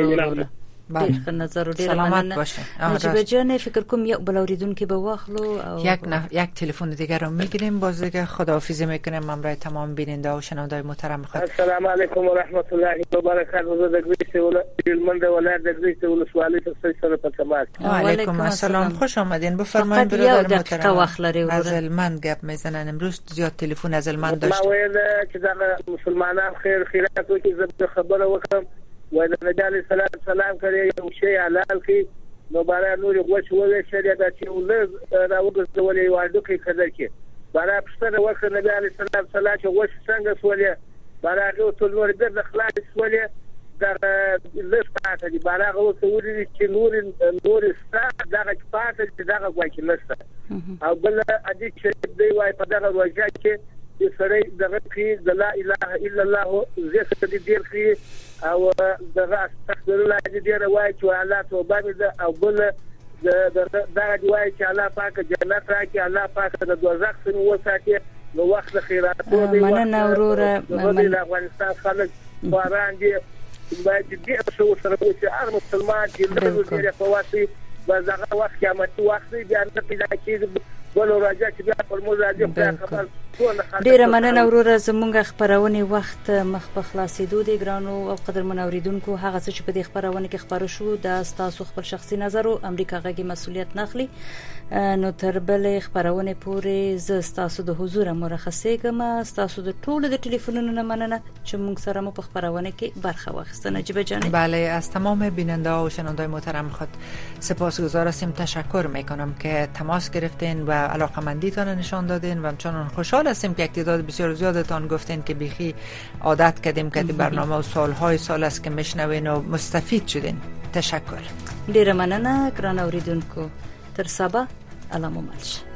ښه نظر ډېر سلامت باشه. نجیبه جان فکر کوم یک بل اوریدونکو به واخلو او یک تلفن دیگه رو میگیریم. باز دیگه خداحافظی میکنیم همراه تمام بیننده و شنوندای محترم خود. السلام علیکم ورحمت الله وبرکاته. زه د ګریس ولایت ولایت د ګریس ولسوالۍ څخه سره په تماس. علیکم السلام، خوش آمدین. بفرمایید برادر محترم. از هلمند گپ میزنن. امروز زیاد تلفن از هلمند داشتیم. ما ویل چې دا مسلمانان خیرات وکړي. زه خبره وکم وای د نبی علی سلام کړي یو شی حلال کی نو بارا نور غوښ ولې شریعت چې ولر راوګرځولې واړو کې خبر کې بارا پښتنه وکړه نبی علی سلام چې غوښ څنګه سولې بارا غو ټول نور د اخلاق سولې دا لسته دي بارا غو سولې چې نور ست دغه پاتې دغه وایي نشته او بل ادي چې دی وای په دغه وجه کې سره دغه کې لا اله الا الله زه دې ډیر کې او دغه استغفر الله دې ډیر وای چې الله توبه دې او بل دغه دی وای چې الله پاک جنت راکړي، الله پاک د دوزخ څخه وساتي. نو وخت خیراتو دې مننه وروره. د افغانستان خلک باران دي باید دې څو سره چې هر مسلمان چې له دې په واسي دغه وخت قیامت وخت بیا نه پیدا کیږي. ولو راځي چې بیا په موږ راځي خبر ډیره مننه وروره. زمونږ خبرونه وخت مخ په خلاصېدو دی ګرانو او قدرمن اوریدونکو. هغه څه چې په دې خبرونه کې خبرو شو د تاسو خپل شخصي نظر او امریکا غږی مسؤلیت نخلي. نو تر بل خبرونه پورې ز تاسو د حضور مرخصه کوم. تاسو د ټولو د ټلیفونونو نه مننه چې موږ سره مو په خبرونه کې برخه واخیسته. نجیبه جان بله، از تمام بیننده ها و شنوندای محترم خود سپاسگزار هستیم. تشکر میکنم که تماس گرفتین و علاقمندیتان نشان دادین و همچنان خوشحال هستیم که یک تعداد بسیار زیادتان گفتین که بیخی عادت کردیم که برنامه و سالهای سال است که میشنوین و مستفید شدین. تشکر. ډیره مننه ګران اوریدونکو. تر سبا الله مو مل شه.